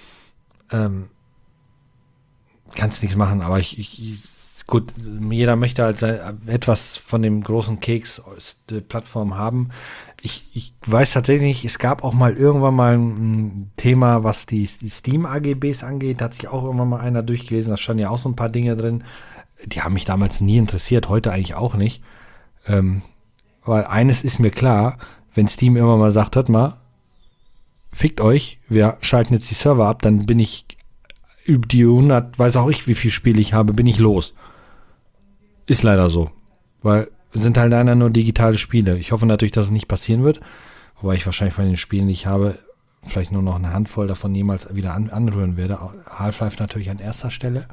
Kannst nichts machen, aber gut, jeder möchte halt etwas von dem großen Keks der Plattform haben. Ich weiß tatsächlich nicht, es gab auch mal irgendwann mal ein Thema, was die Steam-AGBs angeht. Da hat sich auch irgendwann mal einer durchgelesen. Da standen ja auch so ein paar Dinge drin. Die haben mich damals nie interessiert, heute eigentlich auch nicht. Weil eines ist mir klar, wenn Steam irgendwann mal sagt, hört mal, fickt euch, wir schalten jetzt die Server ab, dann bin ich über die 100, weiß auch ich, wie viel Spiele ich habe, bin ich los. Ist leider so. Weil es sind halt leider nur digitale Spiele. Ich hoffe natürlich, dass es nicht passieren wird. Wobei ich wahrscheinlich von den Spielen, die ich habe, vielleicht nur noch eine Handvoll davon jemals wieder anrühren werde. Half-Life natürlich an erster Stelle.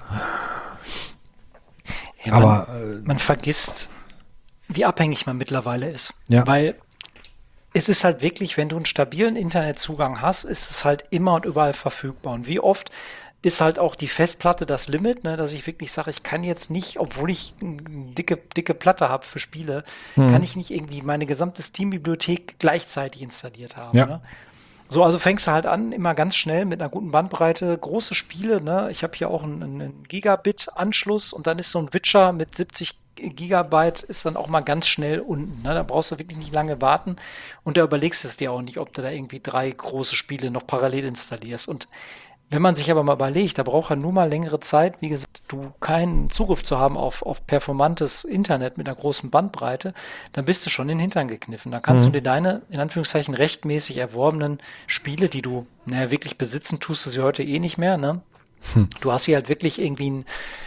Ja, aber man vergisst, wie abhängig man mittlerweile ist. Ja. Weil es ist halt wirklich, wenn du einen stabilen Internetzugang hast, ist es halt immer und überall verfügbar. Und wie oft ist halt auch die Festplatte das Limit, ne, dass ich wirklich sage, ich kann jetzt nicht, obwohl ich eine dicke Platte habe für Spiele, kann ich nicht irgendwie meine gesamte Steam-Bibliothek gleichzeitig installiert haben. Ja. Ne? So, also fängst du halt an, immer ganz schnell mit einer guten Bandbreite, große Spiele, ne? Ich habe hier auch einen Gigabit-Anschluss und dann ist so ein Witcher mit 70 Gigabyte ist dann auch mal ganz schnell unten. Ne? Da brauchst du wirklich nicht lange warten und da überlegst du es dir auch nicht, ob du da irgendwie 3 große Spiele noch parallel installierst. Und wenn man sich aber mal überlegt, da braucht er nur mal längere Zeit, wie gesagt, du keinen Zugriff zu haben auf performantes Internet mit einer großen Bandbreite, dann bist du schon in den Hintern gekniffen. Dann kannst du dir deine, in Anführungszeichen, rechtmäßig erworbenen Spiele, die du, wirklich besitzen, tust du sie heute eh nicht mehr, ne? Du hast hier halt wirklich irgendwie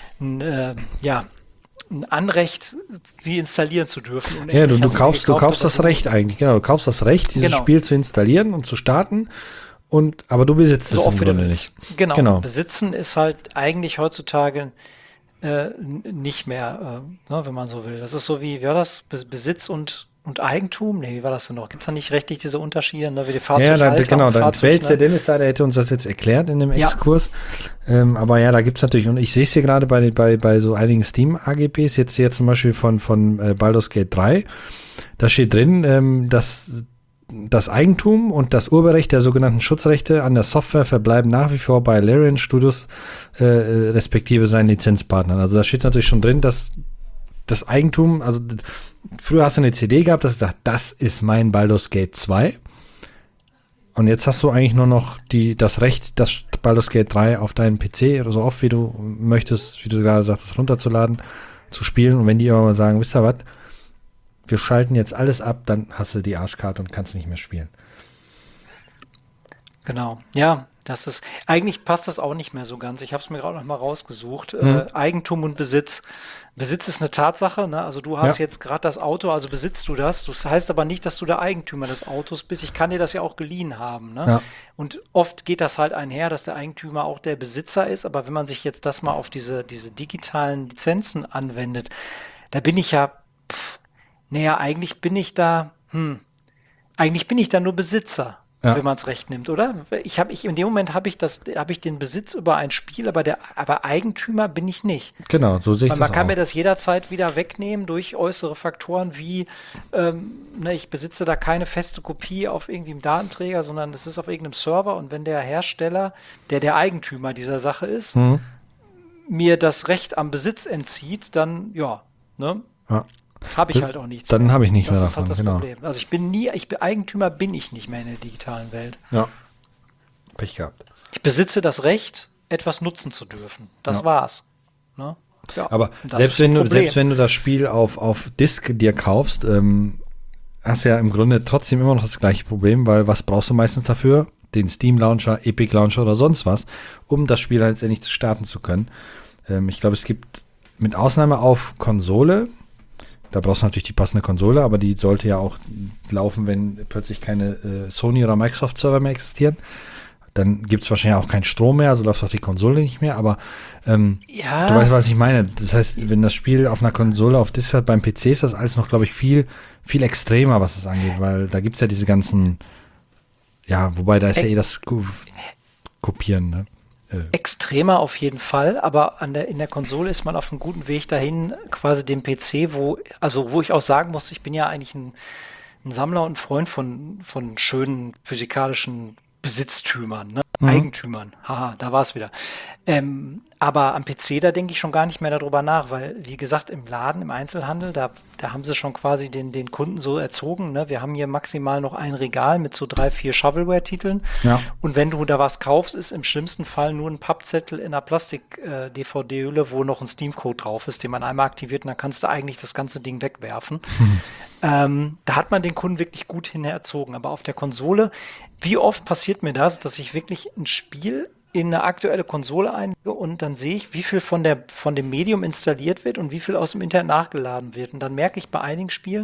ein Anrecht, sie installieren zu dürfen. Ja, du kaufst das Recht eigentlich, genau. Du kaufst das Recht, dieses Spiel zu installieren und zu starten. Aber du besitzt es im Grunde nicht. Genau. Besitzen ist halt eigentlich heutzutage nicht mehr, wenn man so will. Das ist so wie war das? Besitz und Eigentum? Nee, wie war das denn noch? Gibt es da nicht rechtlich diese Unterschiede, ne? Wie die Fahrzeughalter genau, dann Wels, der Dennis da, der hätte uns das jetzt erklärt in dem Exkurs. Aber ja, da gibt es natürlich, und ich sehe es hier gerade bei so einigen Steam-AGBs, jetzt hier zum Beispiel von Baldur's Gate 3, da steht drin, dass das Eigentum und das Urheberrecht der sogenannten Schutzrechte an der Software verbleiben nach wie vor bei Larian Studios respektive seinen Lizenzpartnern. Also da steht natürlich schon drin, dass das Eigentum, also früher hast du eine CD gehabt, das sagt, das ist mein Baldur's Gate 2. Und jetzt hast du eigentlich nur noch das Recht, das Baldur's Gate 3 auf deinen PC oder so oft, wie du möchtest, wie du gerade sagtest, runterzuladen, zu spielen. Und wenn die immer mal sagen, wisst ihr was, wir schalten jetzt alles ab, dann hast du die Arschkarte und kannst nicht mehr spielen. Genau, ja, eigentlich passt das auch nicht mehr so ganz. Ich habe es mir gerade noch mal rausgesucht. Eigentum und Besitz. Besitz ist eine Tatsache, ne? Also du hast jetzt gerade das Auto, also besitzt du das. Das heißt aber nicht, dass du der Eigentümer des Autos bist. Ich kann dir das ja auch geliehen haben, ne? Ja. Und oft geht das halt einher, dass der Eigentümer auch der Besitzer ist. Aber wenn man sich jetzt das mal auf diese digitalen Lizenzen anwendet, da bin ich ja, eigentlich bin ich da nur Besitzer. Ja. Wenn man es recht nimmt, oder? In dem Moment habe ich den Besitz über ein Spiel, aber Eigentümer bin ich nicht. Genau, so sehe ich das auch. Man kann mir das jederzeit wieder wegnehmen durch äußere Faktoren wie, ich besitze da keine feste Kopie auf irgendwie einem Datenträger, sondern das ist auf irgendeinem Server und wenn der Hersteller, der Eigentümer dieser Sache ist, mir das Recht am Besitz entzieht, dann, habe ich halt auch nichts dann habe ich nicht mehr davon. Das ist halt das Problem. Also Eigentümer bin ich nicht mehr in der digitalen Welt. Ja. Pech gehabt. Ich besitze das Recht, etwas nutzen zu dürfen. Das war's. Ne? Ja. Aber selbst wenn du das Spiel auf Disk dir kaufst, hast du ja im Grunde trotzdem immer noch das gleiche Problem, weil was brauchst du meistens dafür? den Steam Launcher, Epic Launcher oder sonst was, um das Spiel halt letztendlich starten zu können. Ich glaube, es gibt mit Ausnahme auf Konsole, da brauchst du natürlich die passende Konsole, aber die sollte ja auch laufen, wenn plötzlich keine Sony oder Microsoft Server mehr existieren. Dann gibt es wahrscheinlich auch keinen Strom mehr, also läuft auch die Konsole nicht mehr, aber du weißt, was ich meine. Das heißt, wenn das Spiel auf einer Konsole, auf Disc hat, beim PC ist das alles noch, glaube ich, viel, viel extremer, was das angeht, weil da gibt es ja diese ganzen, ja, wobei da ist ja das Kopieren, ne? Extremer auf jeden Fall, aber in der Konsole ist man auf einem guten Weg dahin, quasi dem PC, wo ich auch sagen muss, ich bin ja eigentlich ein Sammler und Freund von schönen physikalischen Besitztümern, ne? Eigentümern. Haha, da war es wieder. Aber am PC, da denke ich schon gar nicht mehr darüber nach, weil, wie gesagt, im Laden, im Einzelhandel, da haben sie schon quasi den Kunden so erzogen, ne? Wir haben hier maximal noch ein Regal mit so 3, 4 Shovelware-Titeln. Ja. Und wenn du da was kaufst, ist im schlimmsten Fall nur ein Pappzettel in einer Plastik-DVD-Hülle, wo noch ein Steam-Code drauf ist, den man einmal aktiviert und dann kannst du eigentlich das ganze Ding wegwerfen. Da hat man den Kunden wirklich gut hin erzogen. Aber auf der Konsole, wie oft passiert mir das, dass ich wirklich ein Spiel in eine aktuelle Konsole einlege und dann sehe ich, wie viel von dem Medium installiert wird und wie viel aus dem Internet nachgeladen wird. Und dann merke ich bei einigen Spielen,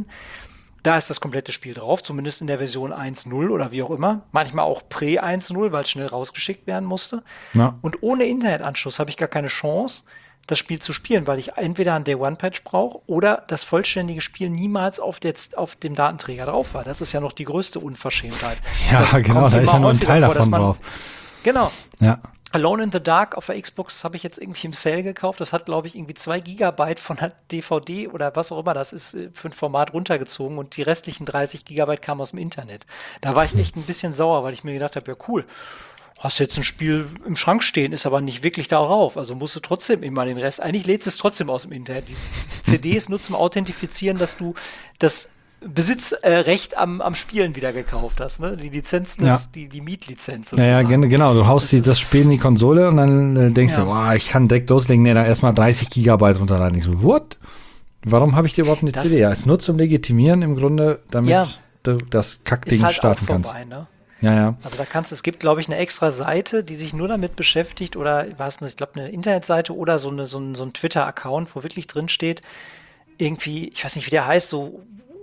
da ist das komplette Spiel drauf, zumindest in der Version 1.0 oder wie auch immer. Manchmal auch Prä 1.0, weil es schnell rausgeschickt werden musste. Ja. Und ohne Internetanschluss habe ich gar keine Chance, das Spiel zu spielen, weil ich entweder ein Day-One-Patch brauche oder das vollständige Spiel niemals auf dem Datenträger drauf war. Das ist ja noch die größte Unverschämtheit. Ja, genau, da ist ja nur ein Teil davon drauf. Genau. Ja. Alone in the Dark auf der Xbox habe ich jetzt irgendwie im Sale gekauft. Das hat, glaube ich, irgendwie 2 Gigabyte von der DVD oder was auch immer das ist für ein Format runtergezogen und die restlichen 30 Gigabyte kamen aus dem Internet. Da war ich echt ein bisschen sauer, weil ich mir gedacht habe, ja cool, hast jetzt ein Spiel im Schrank stehen, ist aber nicht wirklich darauf. Also musst du trotzdem immer den Rest, eigentlich lädst du es trotzdem aus dem Internet. Die CDs nur zum Authentifizieren, dass du das Besitzrecht am Spielen wieder gekauft hast, ne? Die Lizenz, die Mietlizenz. Ja, genau. Du haust das Spiel in die Konsole und dann denkst du, ich kann direkt loslegen. Nee, dann erstmal 30 Gigabyte runterladen. Ich so, what? Warum habe ich dir überhaupt eine CD? Ja, ist nur zum Legitimieren im Grunde, damit du das Kackding halt starten kannst. Vorbei, ne? Ja. Also es gibt, glaube ich, eine extra Seite, die sich nur damit beschäftigt oder, ich glaube, eine Internetseite oder so ein Twitter-Account, wo wirklich drin steht, irgendwie, ich weiß nicht, wie der heißt, so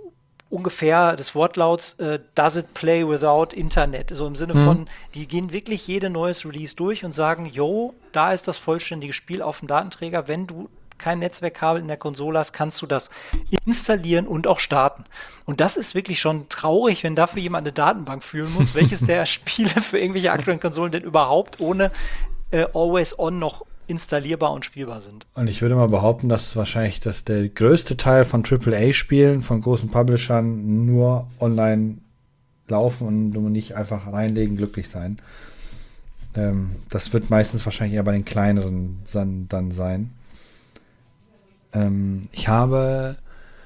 ungefähr des Wortlauts, does it play without Internet? So im Sinne von, die gehen wirklich jede neues Release durch und sagen, da ist das vollständige Spiel auf dem Datenträger. Wenn du kein Netzwerkkabel in der Konsole hast, kannst du das installieren und auch starten. Und das ist wirklich schon traurig, wenn dafür jemand eine Datenbank führen muss, welches der Spiele für irgendwelche aktuellen Konsolen denn überhaupt ohne Always On noch installierbar und spielbar sind. Und ich würde mal behaupten, dass wahrscheinlich der größte Teil von AAA-Spielen von großen Publishern nur online laufen und du nicht einfach reinlegen, glücklich sein. Das wird meistens wahrscheinlich eher bei den kleineren dann sein. Ich habe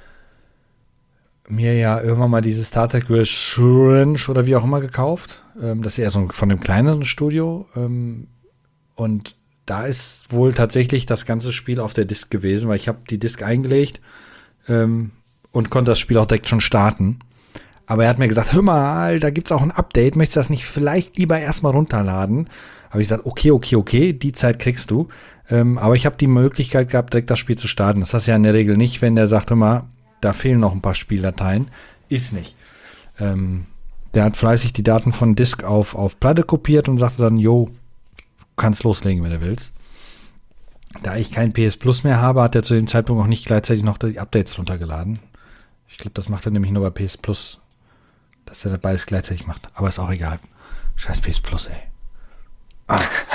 mir ja irgendwann mal dieses Star Trek Resurrence oder wie auch immer gekauft. Das ist eher so von dem kleineren Studio. Und da ist wohl tatsächlich das ganze Spiel auf der Disk gewesen, weil ich habe die Disk eingelegt und konnte das Spiel auch direkt schon starten. Aber er hat mir gesagt, hör mal, da gibt's auch ein Update, möchtest du das nicht vielleicht lieber erstmal runterladen? Habe ich gesagt, okay, die Zeit kriegst du. Aber ich habe die Möglichkeit gehabt, direkt das Spiel zu starten. Das hast du ja in der Regel nicht, wenn der sagt, hör mal, da fehlen noch ein paar Spieldateien. Ist nicht. Der hat fleißig die Daten von Disk auf Platte kopiert und sagte dann, kannst loslegen, wenn du willst. Da ich kein PS Plus mehr habe, hat er zu dem Zeitpunkt auch nicht gleichzeitig noch die Updates runtergeladen. Ich glaube, das macht er nämlich nur bei PS Plus, dass er beides gleichzeitig macht. Aber ist auch egal. Scheiß PS Plus, ey.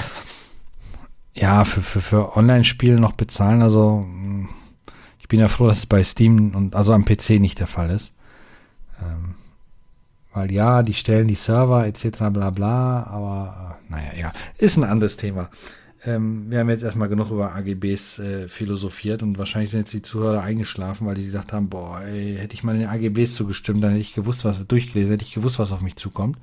Ja, für Online-Spiele noch bezahlen, also ich bin ja froh, dass es bei Steam und also am PC nicht der Fall ist. Weil die stellen die Server etc. bla bla, aber naja, egal. Ist ein anderes Thema. Wir haben jetzt erstmal genug über AGBs philosophiert und wahrscheinlich sind jetzt die Zuhörer eingeschlafen, weil die gesagt haben, hätte ich mal den AGBs zugestimmt, dann hätte ich gewusst, hätte ich gewusst, was auf mich zukommt.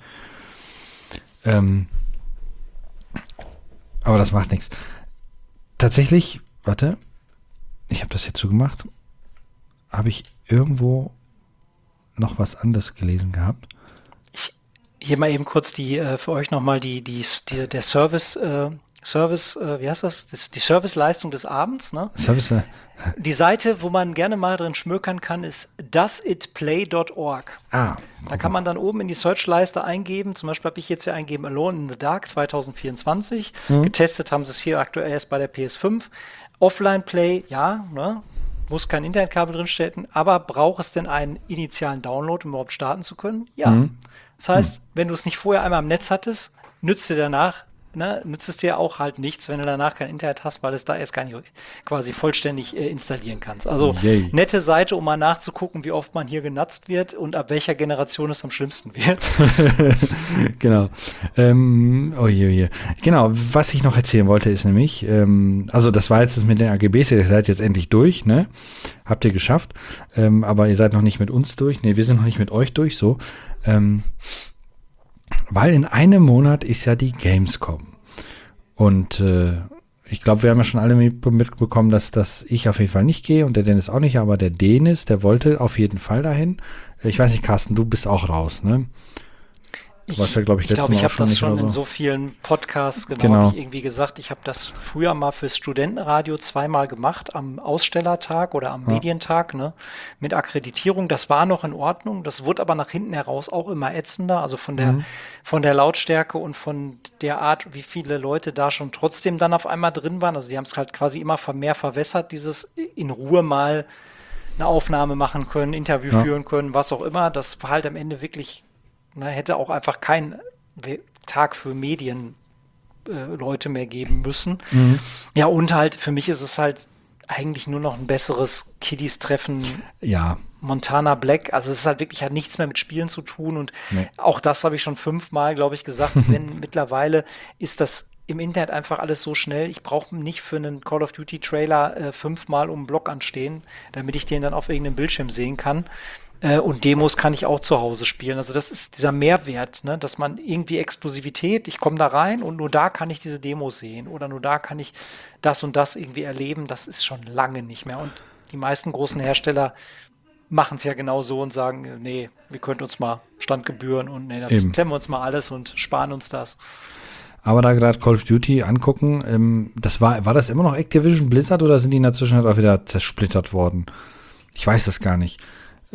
Aber das macht nichts. Tatsächlich, warte, ich habe das jetzt zugemacht, habe ich irgendwo noch was anderes gelesen gehabt? Hier mal eben kurz für euch nochmal der Service, wie heißt das? Die Serviceleistung des Abends, ne? Service, Die Seite, wo man gerne mal drin schmökern kann, ist doesitplay.org. Da kann man dann oben in die Searchleiste eingeben, zum Beispiel habe ich jetzt hier eingeben Alone in the Dark 2024. Getestet haben sie es hier aktuell erst bei der PS5. Offline-Play, ja, ne? Muss kein Internetkabel drinstecken, aber braucht es denn einen initialen Download, um überhaupt starten zu können? Ja. Das heißt, wenn du es nicht vorher einmal im Netz hattest, nützt es dir auch halt nichts, wenn du danach kein Internet hast, weil es da erst gar nicht quasi vollständig installieren kannst. Also nette Seite, um mal nachzugucken, wie oft man hier genutzt wird und ab welcher Generation es am schlimmsten wird. Genau. Genau, was ich noch erzählen wollte, ist nämlich, also das war jetzt das mit den AGBs, ihr seid jetzt endlich durch, ne? Habt ihr geschafft, aber ihr seid noch nicht mit uns durch. Ne, wir sind noch nicht mit euch durch, so. Weil in einem Monat ist ja die Gamescom. Und ich glaube, wir haben ja schon alle mitbekommen, dass ich auf jeden Fall nicht gehe und der Dennis auch nicht, aber der Dennis, der wollte auf jeden Fall dahin. Ich weiß nicht, Carsten, du bist auch raus, ne? Ich glaube, ich habe das schon in so vielen Podcasts, habe ich irgendwie gesagt, ich habe das früher mal fürs Studentenradio zweimal gemacht, am Ausstellertag oder am Medientag, ne, mit Akkreditierung. Das war noch in Ordnung, das wurde aber nach hinten heraus auch immer ätzender, also von der Lautstärke und von der Art, wie viele Leute da schon trotzdem dann auf einmal drin waren. Also die haben es halt quasi immer mehr verwässert, dieses in Ruhe mal eine Aufnahme machen können, Interview führen können, was auch immer. Das war halt am Ende wirklich, hätte auch einfach keinen Tag für Medienleute mehr geben müssen. Ja, und halt, für mich ist es halt eigentlich nur noch ein besseres Kiddies-Treffen. Ja. Montana Black, also es ist halt wirklich, hat nichts mehr mit Spielen zu tun und auch das habe ich schon 5-mal, glaube ich, gesagt, wenn mittlerweile ist das im Internet einfach alles so schnell, ich brauche nicht für einen Call of Duty Trailer 5-mal um den Block anstehen, damit ich den dann auf irgendeinem Bildschirm sehen kann. Und Demos kann ich auch zu Hause spielen. Also das ist dieser Mehrwert, ne? Dass man irgendwie Exklusivität, ich komme da rein und nur da kann ich diese Demos sehen oder nur da kann ich das und das irgendwie erleben. Das ist schon lange nicht mehr. Und die meisten großen Hersteller machen es ja genau so und sagen, nee, wir können uns mal Standgebühren und nee, dann klemmen wir uns mal alles und sparen uns das. Aber da gerade Call of Duty angucken, war das immer noch Activision Blizzard oder sind die in der Zwischenzeit auch wieder zersplittert worden? Ich weiß das gar nicht.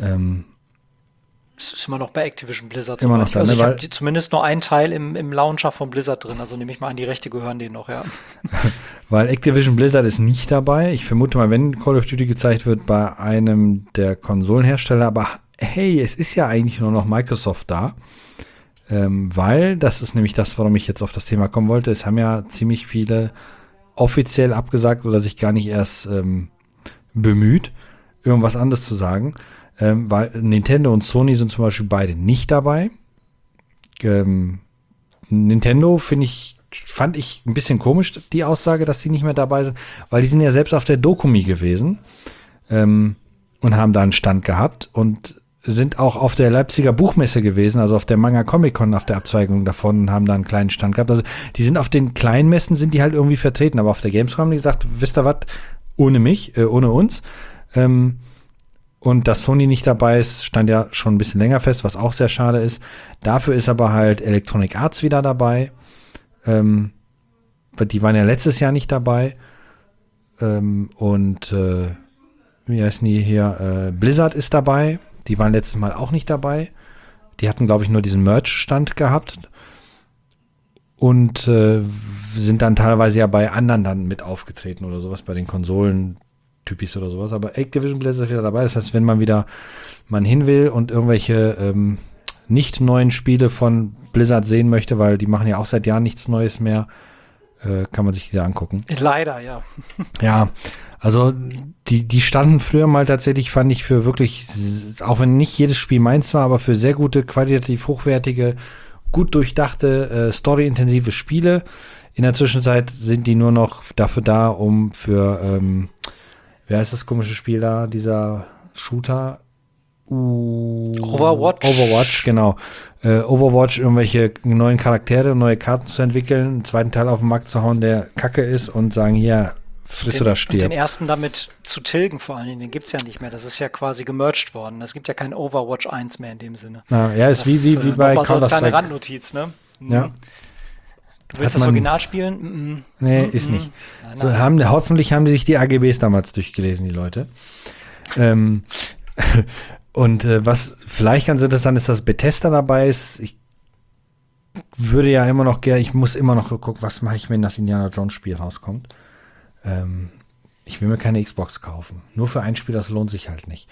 Es ist immer noch bei Activision Blizzard. Immer noch da, also ich habe zumindest nur einen Teil im Launcher von Blizzard drin, also nehme ich mal an, die Rechte gehören denen noch, ja. Weil Activision Blizzard ist nicht dabei. Ich vermute mal, wenn Call of Duty gezeigt wird bei einem der Konsolenhersteller, aber hey, es ist ja eigentlich nur noch Microsoft da. Weil, das ist nämlich das, warum ich jetzt auf das Thema kommen wollte, es haben ja ziemlich viele offiziell abgesagt oder sich gar nicht erst bemüht, irgendwas anderes zu sagen. Weil Nintendo und Sony sind zum Beispiel beide nicht dabei. Nintendo fand ich ein bisschen komisch, die Aussage, dass sie nicht mehr dabei sind, weil die sind ja selbst auf der Dokumi gewesen und haben da einen Stand gehabt und sind auch auf der Leipziger Buchmesse gewesen, also auf der Manga Comic Con, auf der Abzweigung davon, und haben da einen kleinen Stand gehabt. Also die sind auf den kleinen Messen, sind die halt irgendwie vertreten, aber auf der Gamescom haben die gesagt, wisst ihr was, ohne mich, ohne uns. Und dass Sony nicht dabei ist, stand ja schon ein bisschen länger fest, was auch sehr schade ist. Dafür ist aber halt Electronic Arts wieder dabei. Die waren ja letztes Jahr nicht dabei. Wie heißen die hier? Blizzard ist dabei. Die waren letztes Mal auch nicht dabei. Die hatten, glaube ich, nur diesen Merch-Stand gehabt. Und sind dann teilweise ja bei anderen dann mit aufgetreten oder sowas, bei den Konsolen-Typis oder sowas. Aber Activision Blizzard ist wieder dabei. Das heißt, wenn man hin will und irgendwelche nicht neuen Spiele von Blizzard sehen möchte, weil die machen ja auch seit Jahren nichts Neues mehr, kann man sich die da angucken. Leider, ja. Ja, also die standen früher mal tatsächlich, fand ich, für wirklich, auch wenn nicht jedes Spiel meins war, aber für sehr gute, qualitativ hochwertige, gut durchdachte, storyintensive Spiele. In der Zwischenzeit sind die nur noch dafür da, um für, wie heißt das komische Spiel da, dieser Shooter? Overwatch, genau. Overwatch, irgendwelche neuen Charaktere und neue Karten zu entwickeln, einen zweiten Teil auf den Markt zu hauen, der kacke ist und sagen, hier, friss oder stirb. Und den ersten damit zu tilgen vor allen Dingen, den gibt's ja nicht mehr. Das ist ja quasi gemerged worden. Es gibt ja kein Overwatch 1 mehr in dem Sinne. Ja, ist wie bei Counter-Strike. So als kleine Counter-Strike. Randnotiz, ne? Ja. Du willst das Original spielen? Nee, ist nicht. Nein. So, hoffentlich haben die sich die AGBs damals durchgelesen, die Leute. Und was vielleicht ganz interessant ist, dass Bethesda dabei ist. Ich würde ja immer noch gerne, ich muss immer noch gucken, was mache ich, wenn das Indiana Jones Spiel rauskommt. Ich will mir keine Xbox kaufen. Nur für ein Spiel, das lohnt sich halt nicht.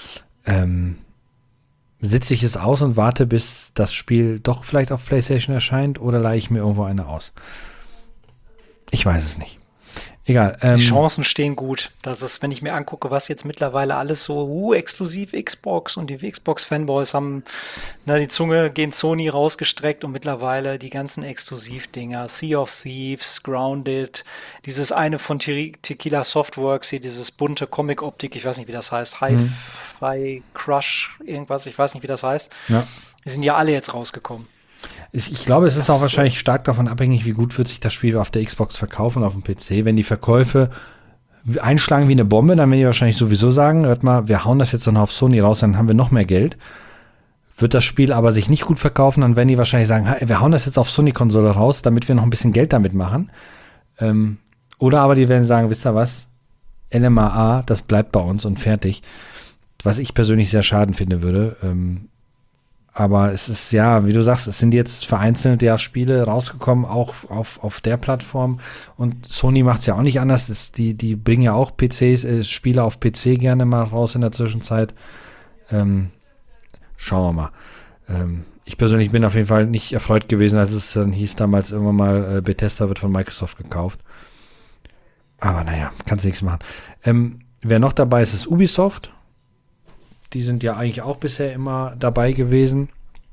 Sitze ich es aus und warte, bis das Spiel doch vielleicht auf PlayStation erscheint, oder leihe ich mir irgendwo eine aus? Ich weiß es nicht. Egal. Die Chancen stehen gut. Das ist, wenn ich mir angucke, was jetzt mittlerweile alles so exklusiv Xbox, und die Xbox-Fanboys haben die Zunge gegen Sony rausgestreckt, und mittlerweile die ganzen Exklusivdinger, Sea of Thieves, Grounded, dieses eine von Tequila Softworks, hier dieses bunte Comic-Optik, ich weiß nicht, wie das heißt, Hi-Fi Crush, irgendwas, ich weiß nicht, wie das heißt. Ja. Die sind ja alle jetzt rausgekommen. Ich glaube, es ist auch wahrscheinlich stark davon abhängig, wie gut wird sich das Spiel auf der Xbox verkaufen und auf dem PC. Wenn die Verkäufe einschlagen wie eine Bombe, dann werden die wahrscheinlich sowieso sagen, hört mal, wir hauen das jetzt noch auf Sony raus, dann haben wir noch mehr Geld. Wird das Spiel aber sich nicht gut verkaufen, dann werden die wahrscheinlich sagen, wir hauen das jetzt auf Sony-Konsole raus, damit wir noch ein bisschen Geld damit machen. Oder aber die werden sagen, wisst ihr was, LMAA, das bleibt bei uns und fertig. Was ich persönlich sehr schaden finde würde. Aber es ist, ja, wie du sagst, es sind jetzt vereinzelt ja Spiele rausgekommen, auch auf der Plattform. Und Sony macht es ja auch nicht anders. Die bringen ja auch Spiele auf PC gerne mal raus in der Zwischenzeit. Schauen wir mal. Ich persönlich bin auf jeden Fall nicht erfreut gewesen, als es dann hieß damals irgendwann mal, Bethesda wird von Microsoft gekauft. Aber naja, kannst nichts machen. Wer noch dabei ist, ist Ubisoft. Die sind ja eigentlich auch bisher immer dabei gewesen.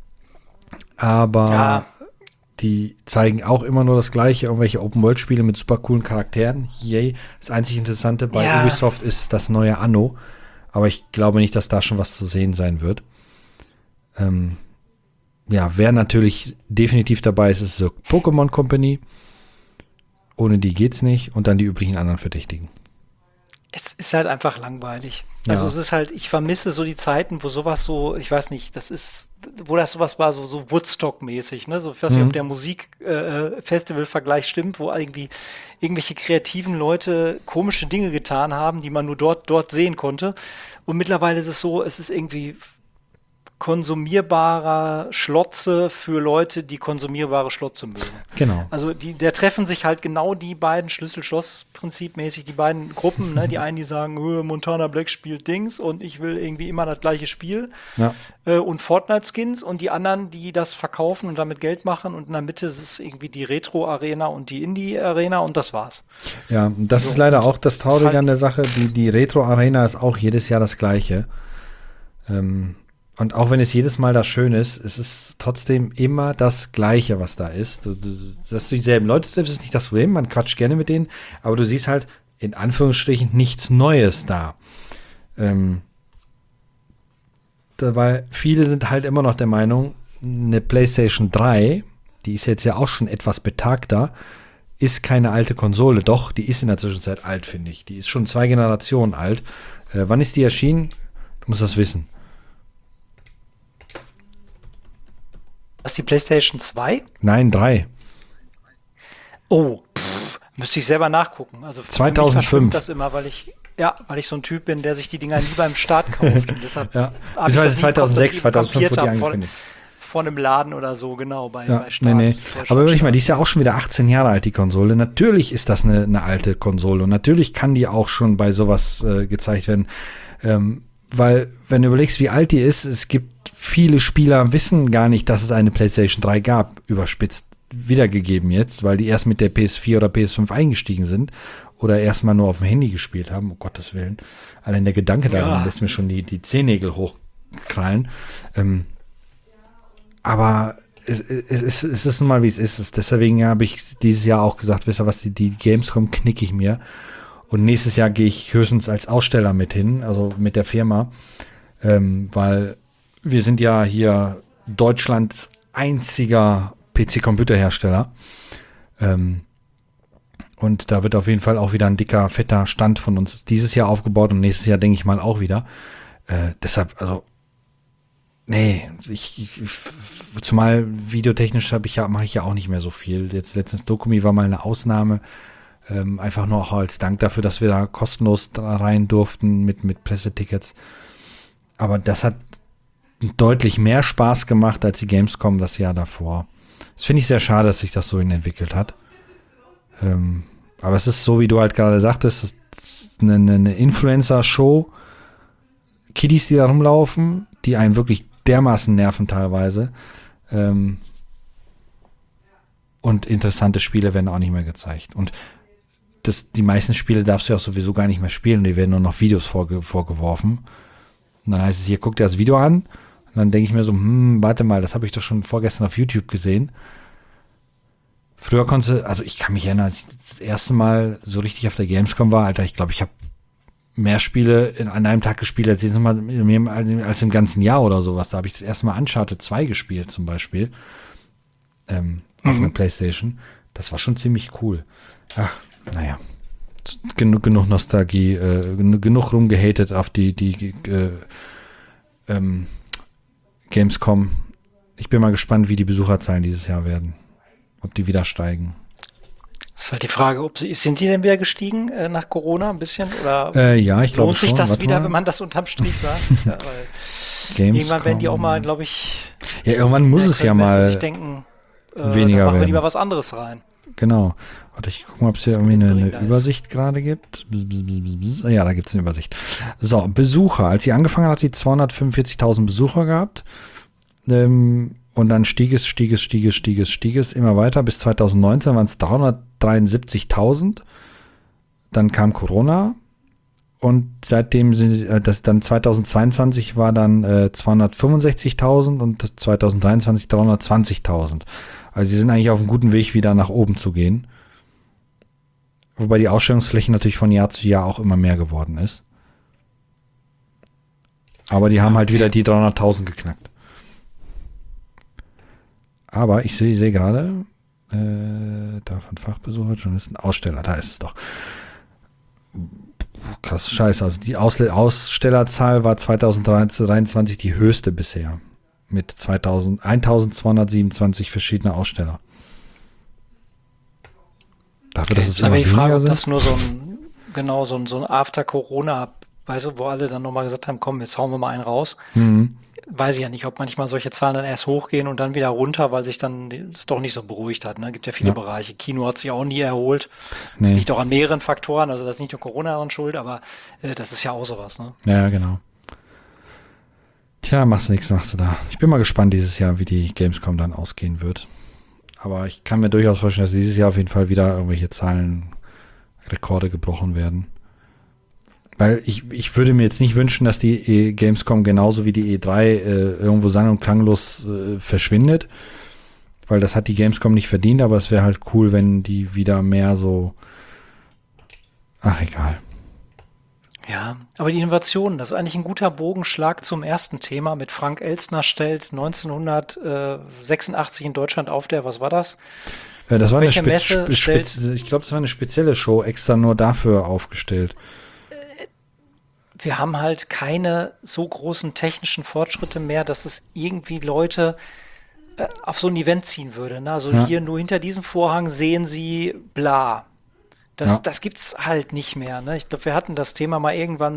Aber die zeigen auch immer nur das Gleiche, irgendwelche Open-World-Spiele mit super coolen Charakteren. Yay. Das einzig Interessante bei Ubisoft ist das neue Anno. Aber ich glaube nicht, dass da schon was zu sehen sein wird. Wer natürlich definitiv dabei ist, ist die Pokémon Company. Ohne die geht's nicht. Und dann die üblichen anderen Verdächtigen. Es ist halt einfach langweilig. Also es ist halt, ich vermisse so die Zeiten, wo sowas so, ich weiß nicht, wo das sowas war, so Woodstock-mäßig, ne? So, ich weiß nicht, ob der Musik-Festival-Vergleich stimmt, wo irgendwie irgendwelche kreativen Leute komische Dinge getan haben, die man nur dort sehen konnte. Und mittlerweile ist es so, es ist irgendwie konsumierbarer Schlotze für Leute, die konsumierbare Schlotze mögen. Genau. Also da treffen sich halt genau die beiden Schlüssel-Schloss-Prinzip-mäßig, die beiden Gruppen, ne? Die einen, die sagen, Montana Black spielt Dings und ich will irgendwie immer das gleiche Spiel und Fortnite-Skins, und die anderen, die das verkaufen und damit Geld machen, und in der Mitte ist es irgendwie die Retro-Arena und die Indie-Arena, und das war's. Ja, das ist leider auch das Traurige an der Sache. Die Retro-Arena ist auch jedes Jahr das Gleiche. Und auch wenn es jedes Mal das schön ist, es ist trotzdem immer das Gleiche, was da ist. Dass du dieselben Leute triffst, ist nicht das Problem. Man quatscht gerne mit denen, aber du siehst halt in Anführungsstrichen nichts Neues da. Weil viele sind halt immer noch der Meinung, eine PlayStation 3, die ist jetzt ja auch schon etwas betagter, ist keine alte Konsole. Doch, die ist in der Zwischenzeit alt, finde ich. Die ist schon 2 Generationen alt. Wann ist die erschienen? Du musst das wissen. Was, die PlayStation 2? Nein, 3. Oh, müsste ich selber nachgucken. Also 2005. Das immer, weil ich so ein Typ bin, der sich die Dinger nie beim Start kauft. Und deshalb habe ich das 2006, 2005 wurde die angekündigt. Vor einem Laden oder so, genau, bei Start. Nee. Aber wirklich mal, die ist ja auch schon wieder 18 Jahre alt, die Konsole. Natürlich ist das eine alte Konsole und natürlich kann die auch schon bei sowas gezeigt werden. Weil, wenn du überlegst, wie alt die ist, es gibt viele Spieler wissen gar nicht, dass es eine PlayStation 3 gab, überspitzt wiedergegeben jetzt, weil die erst mit der PS4 oder PS5 eingestiegen sind oder erst mal nur auf dem Handy gespielt haben, um Gottes Willen. Allein der Gedanke daran lässt mir schon die Zehennägel hochkrallen. Aber es ist nun mal, wie es ist. Deswegen habe ich dieses Jahr auch gesagt, wisst ihr was, die Gamescom knicke ich mir. Und nächstes Jahr gehe ich höchstens als Aussteller mit hin, also mit der Firma, weil wir sind ja hier Deutschlands einziger PC-Computerhersteller. Und da wird auf jeden Fall auch wieder ein dicker, fetter Stand von uns dieses Jahr aufgebaut und nächstes Jahr, denke ich mal, auch wieder. Deshalb, also, nee, zumal videotechnisch mache ich ja auch nicht mehr so viel. Jetzt letztens Dokumi war mal eine Ausnahme. Einfach nur auch als Dank dafür, dass wir da kostenlos rein durften mit Pressetickets. Aber das hat deutlich mehr Spaß gemacht als die Gamescom das Jahr davor. Das finde ich sehr schade, dass sich das so entwickelt hat. Aber es ist so, wie du halt gerade sagtest, es ist eine Influencer-Show. Kiddies, die da rumlaufen, die einen wirklich dermaßen nerven teilweise. Und interessante Spiele werden auch nicht mehr gezeigt. Und die meisten Spiele darfst du ja auch sowieso gar nicht mehr spielen. Die werden nur noch Videos vorgeworfen. Und dann heißt es hier, guck dir das Video an. Und dann denke ich mir so, warte mal, das habe ich doch schon vorgestern auf YouTube gesehen. Früher also ich kann mich erinnern, als ich das erste Mal so richtig auf der Gamescom war, Alter, ich glaube, ich habe mehr Spiele an einem Tag gespielt als jedes Mal als im ganzen Jahr oder sowas. Da habe ich das erste Mal Uncharted 2 gespielt zum Beispiel. Auf einer Playstation. Das war schon ziemlich cool. Ach, naja. Genug Nostalgie, genug rumgehatet auf die Gamescom. Ich bin mal gespannt, wie die Besucherzahlen dieses Jahr werden. Ob die wieder steigen. Das ist halt die Frage, sind die denn wieder gestiegen nach Corona ein bisschen? Oder ja, ich glaube lohnt sich schon. das wieder, wenn man das unterm Strich sagt? Ja, weil irgendwann werden die auch mal, glaube ich, ja, irgendwann muss es ja mal sich denken, weniger da machen wir werden. lieber was anderes rein. Genau. Warte, ich gucke mal, ob es hier irgendwie eine Übersicht gerade gibt. Ja, da gibt es eine Übersicht. So, Besucher. Als sie angefangen hat, die 245.000 Besucher gehabt. Und dann stieg es immer weiter. Bis 2019 waren es 373.000. Dann kam Corona. Und seitdem dann 2022 war dann 265.000 und 2023 320.000. Also sie sind eigentlich auf einem guten Weg, wieder nach oben zu gehen. Wobei die Ausstellungsfläche natürlich von Jahr zu Jahr auch immer mehr geworden ist. Aber die haben halt wieder die 300.000 geknackt. Aber ich sehe gerade, davon Fachbesucher, Journalisten, Aussteller, da ist es doch. Krass, scheiße. Also die Ausstellerzahl war 2023 die höchste bisher. Mit 1227 verschiedene Aussteller. Dafür, dass es immer die Frage, weniger ob sind. das nur so ein After-Corona, weißt du, wo alle dann nochmal gesagt haben, komm, jetzt hauen wir mal einen raus. Weiß ich ja nicht, ob manchmal solche Zahlen dann erst hochgehen und dann wieder runter, weil sich dann es doch nicht so beruhigt hat. Ne? Gibt ja viele Bereiche. Kino hat sich auch nie erholt. Das liegt auch an mehreren Faktoren. Also das ist nicht nur Corona daran schuld, aber das ist ja auch sowas. Ne? Ja, genau. Tja, machst du da. Ich bin mal gespannt dieses Jahr, wie die Gamescom dann ausgehen wird. Aber ich kann mir durchaus vorstellen, dass dieses Jahr auf jeden Fall wieder irgendwelche Rekorde gebrochen werden. Weil ich würde mir jetzt nicht wünschen, dass die Gamescom genauso wie die E3 irgendwo sang- und klanglos verschwindet. Weil das hat die Gamescom nicht verdient, aber es wäre halt cool, wenn die wieder mehr so... Ach, egal. Ja, aber die Innovation, das ist eigentlich ein guter Bogenschlag zum ersten Thema. Mit Frank Elstner stellt 1986 in Deutschland auf was war das? Das war eine ich glaube, das war eine spezielle Show, extra nur dafür aufgestellt. Wir haben halt keine so großen technischen Fortschritte mehr, dass es irgendwie Leute auf so ein Event ziehen würde. Ne? Also hier nur hinter diesem Vorhang sehen sie bla. Das gibt's halt nicht mehr. Ne? Ich glaube, wir hatten das Thema mal irgendwann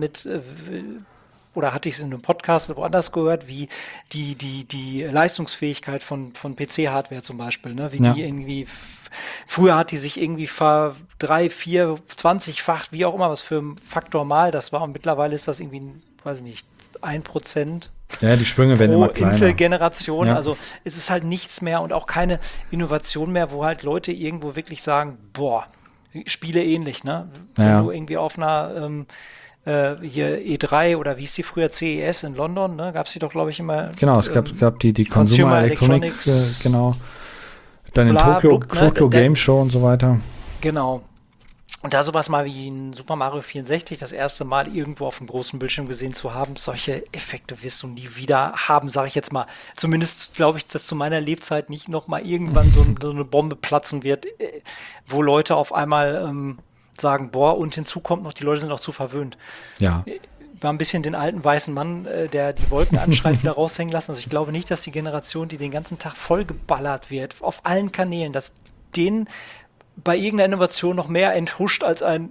oder hatte ich es in einem Podcast woanders gehört, wie die Leistungsfähigkeit von PC-Hardware zum Beispiel, ne? Wie die irgendwie, früher hat die sich irgendwie 3, 4, 20-fach, wie auch immer, was für ein Faktor mal das war, und mittlerweile ist das irgendwie, weiß ich nicht, 1%. Ja, die Sprünge werden immer kleiner. Intel-Generation, also es ist halt nichts mehr und auch keine Innovation mehr, wo halt Leute irgendwo wirklich sagen, boah, Spiele ähnlich, ne? Wenn du irgendwie auf einer hier E3 oder wie hieß die früher, CES in London, ne? Gab es die doch, glaube ich, immer. Genau, es gab die Consumer Electronics, genau. Dann in Tokyo Game Show und so weiter. Genau. Und da sowas mal wie in Super Mario 64 das erste Mal irgendwo auf dem großen Bildschirm gesehen zu haben, solche Effekte wirst du nie wieder haben, sage ich jetzt mal. Zumindest glaube ich, dass zu meiner Lebzeit nicht noch mal irgendwann so eine Bombe platzen wird, wo Leute auf einmal sagen, boah, und hinzu kommt noch, die Leute sind auch zu verwöhnt. Ja. Mal ein bisschen den alten weißen Mann, der die Wolken anschreit, wieder raushängen lassen. Also ich glaube nicht, dass die Generation, die den ganzen Tag vollgeballert wird, auf allen Kanälen, dass denen bei irgendeiner Innovation noch mehr enthuscht als ein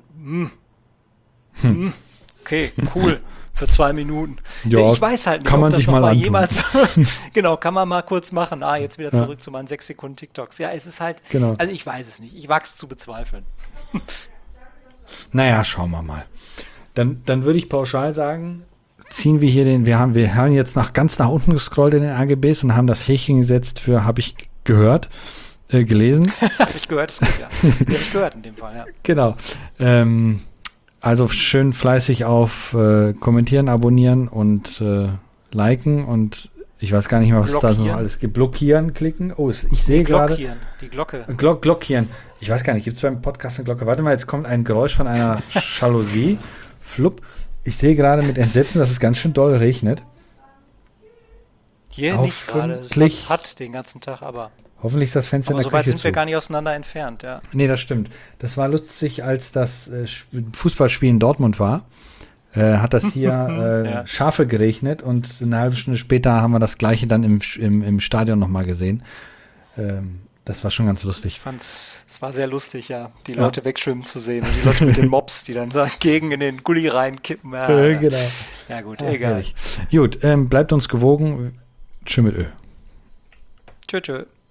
okay, cool, für 2 Minuten. Ja, ich weiß halt nicht, kann man ob das sich noch mal mal antun. jemals genau, kann man mal kurz machen. Jetzt wieder zurück zu meinen 6 Sekunden TikToks. Ja, es ist halt, Genau. also ich weiß es nicht. Ich wag's zu bezweifeln. Naja, schauen wir mal. Dann würde ich pauschal sagen, ziehen wir hier wir haben jetzt ganz nach unten gescrollt in den AGBs und haben das Häkchen gesetzt für, habe ich gehört, gelesen. Habe ich gehört, ist gut, ja. Habe ich gehört in dem Fall, ja. Genau. Also schön fleißig auf kommentieren, abonnieren und liken und ich weiß gar nicht mehr, was es da so noch alles gibt. Blockieren, klicken. Oh, ich sehe gerade. Die Glocke. Glockieren. Ich weiß gar nicht, gibt es beim Podcast eine Glocke? Warte mal, jetzt kommt ein Geräusch von einer Jalousie. Flupp. Ich sehe gerade mit Entsetzen, dass es ganz schön doll regnet. Hier nicht gerade. Es hat den ganzen Tag, aber hoffentlich ist das Fenster in der so weit Küche sind wir gar nicht auseinander entfernt, ja. Nee, das stimmt. Das war lustig, als das Fußballspiel in Dortmund war. Hat das hier Ja. Schafe geregnet und eine halbe Stunde später haben wir das Gleiche dann im Stadion nochmal gesehen. Das war schon ganz lustig. Ich fand's, es war sehr lustig, ja, die Leute wegschwimmen zu sehen und die Leute mit den Mops, die dann dagegen in den Gully reinkippen. Ja, Genau. Ja gut, egal. Herrlich. Gut, bleibt uns gewogen. Tschö mit Ö. Tschö, tschö.